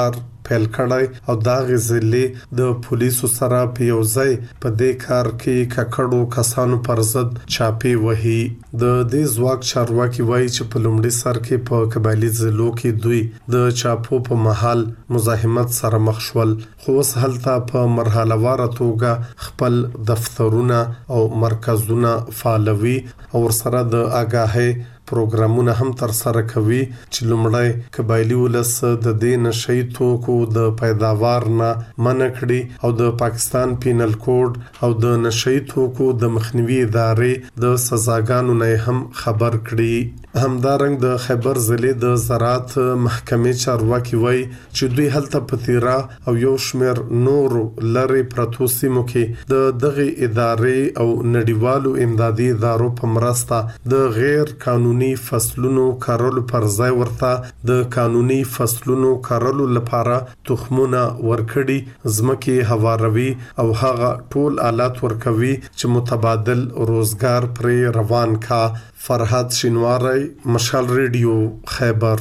پیل کړی او دا غزلې د پولیسو سره په یو ځای په دې کار کې ککړو کسانو پر ضد چاپی وهي. د دې ځواک چارواکي وایي چې په لومړي سر کې په قبایلی ضلعو کې دوی د چاپو په محل مزاحمت سره مخ شول، خو اوس هلته په مرحله واره توګه خپل دفترونه او مرکزونه فعالوي او ورسره د آگاهۍ پروګرامونه هم تر سره کوي چې لومړی قبایلی ولس د دې نشئی توکو د پیداوار نه منع کړي او د پاکستان پینل کوډ او د نشئی توکو د مخنیوي ادارې د سزاګانو نه هم خبر کړي. همدارنګ د خیبر ضلع د زراعت محکمې چارواکي وایي چې دوی هلته په تیرا او یو شمیر نور لری پرتو سیمو کې د دغه ادارې او نړیوالو امدادي ادارو په مرسته د غیر قانوني فصلونو کارولو پر ځای ورته د قانوني فصلونو کارولو لپاره تخمونه ورکړي، ځمکې هواروي او هغه ټول آلات ورکوي چې متبادل روزګار پر روان کا. فرحات شینواری، مشال ریډیو، خیبر.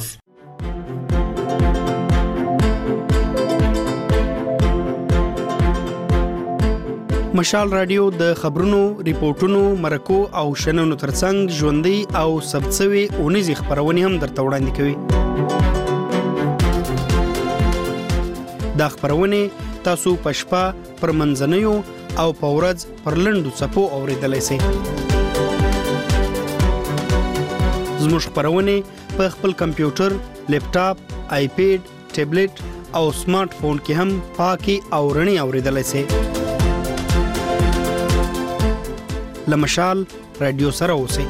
مشال رادیو د خبرونو، ریپورتونو، مرکو او شننو ترڅنګ ژوندۍ او ثبتسوي اونیزې خبرونه هم درته وړاندې کوي. دا خبرونه تاسو په شپه پر منځنیو او په ورځ پر لنډو څپو اوریدلای شئ. زموږ خبرونه په خپل کمپیوټر، لیپټاپ، آیپیډ، ټابلیټ او سمارټ فون کې هم پاکي او رڼي اوریدلای شئ. لمشال رادیو سره اوسئ.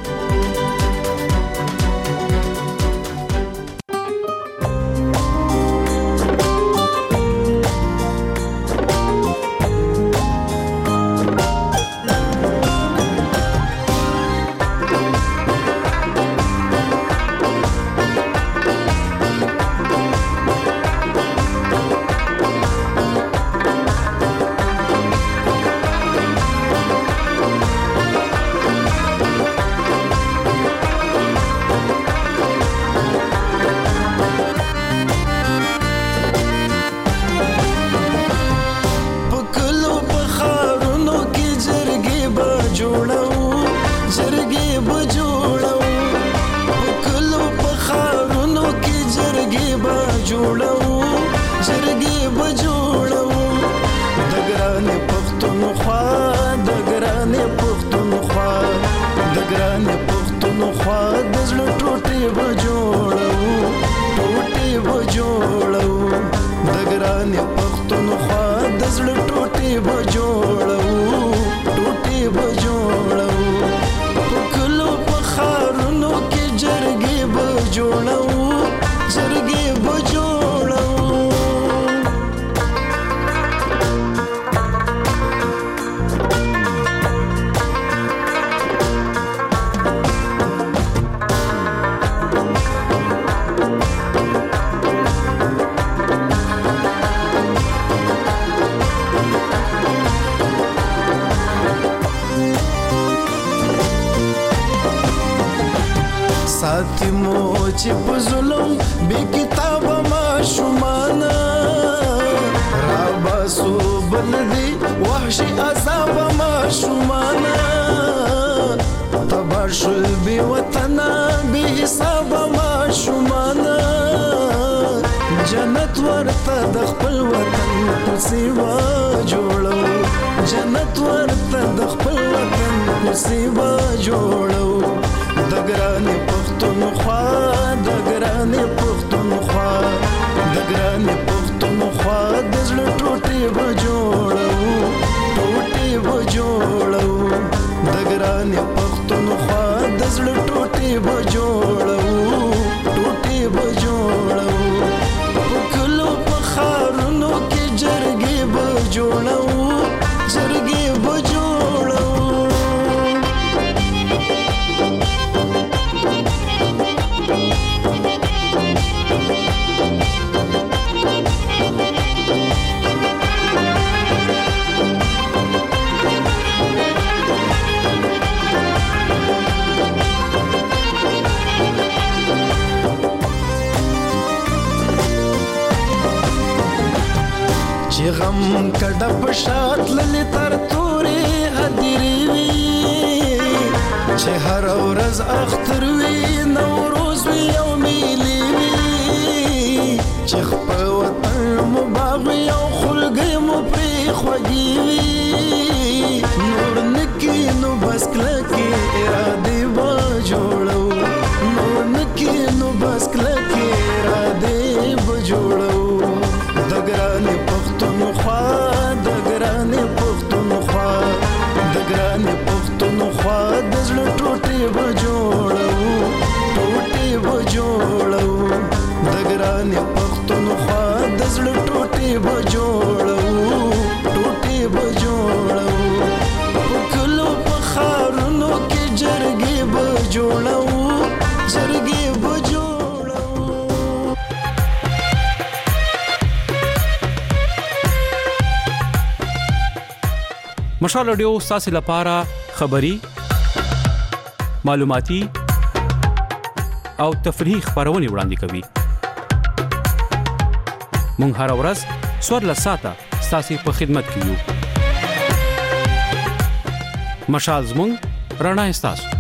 چې په ظلم بے کتاب ما شمانا راباسو بلدی وحشی عذاب ما شمانا تباشل بی وطنا بی حساب ما شمانا جنت ورته د خپل وطن په سیوا جوړو جنت ورته د خپل وطن په سیوا جوړو د ګرانې پښتونخوا د ګرانې پښتونخوا د ګرانې پښتونخوا د زړه ټوټې به جوړو ټوټې به جوړو د ګرانې پښتونخوا د زړه ټوټې به جوړو ټوټې به جوړو په کلو په ښارونو کې جرګې به جوړو جرګې به جوړو چې غم کډه په شات للی تر تورې هدیرې وي چې هر ورځ اختر وي نوروز وي او میلې وي چې خپل وطن مو باغ وي او خلګې مو پرې خوږې وي نور نکي نو بس کلکې ارادې به جوړو نور نکي نو بس کلکې ارادې به جوړو د ګرانې پښتونخوا د ګرانې پښتونخوا د ګرانې پښتونخوا د زړه ټوټې به جوړو ټوټې به جوړو د ګرانې پښتونخوا د زړه ټوټې به جوړو ټوټې به جوړو په کلو په ښارونو کې جرګې به جوړو جرګې به جوړو. مشال رادیو ستاسو لپاره خبري معلوماتي او تفریحي خبرونه وړاندې کوي. مونږ هر ورځ څوارلس ساعته ستاسو په خدمت کې یو. مشال زموږ رڼا ستاسو.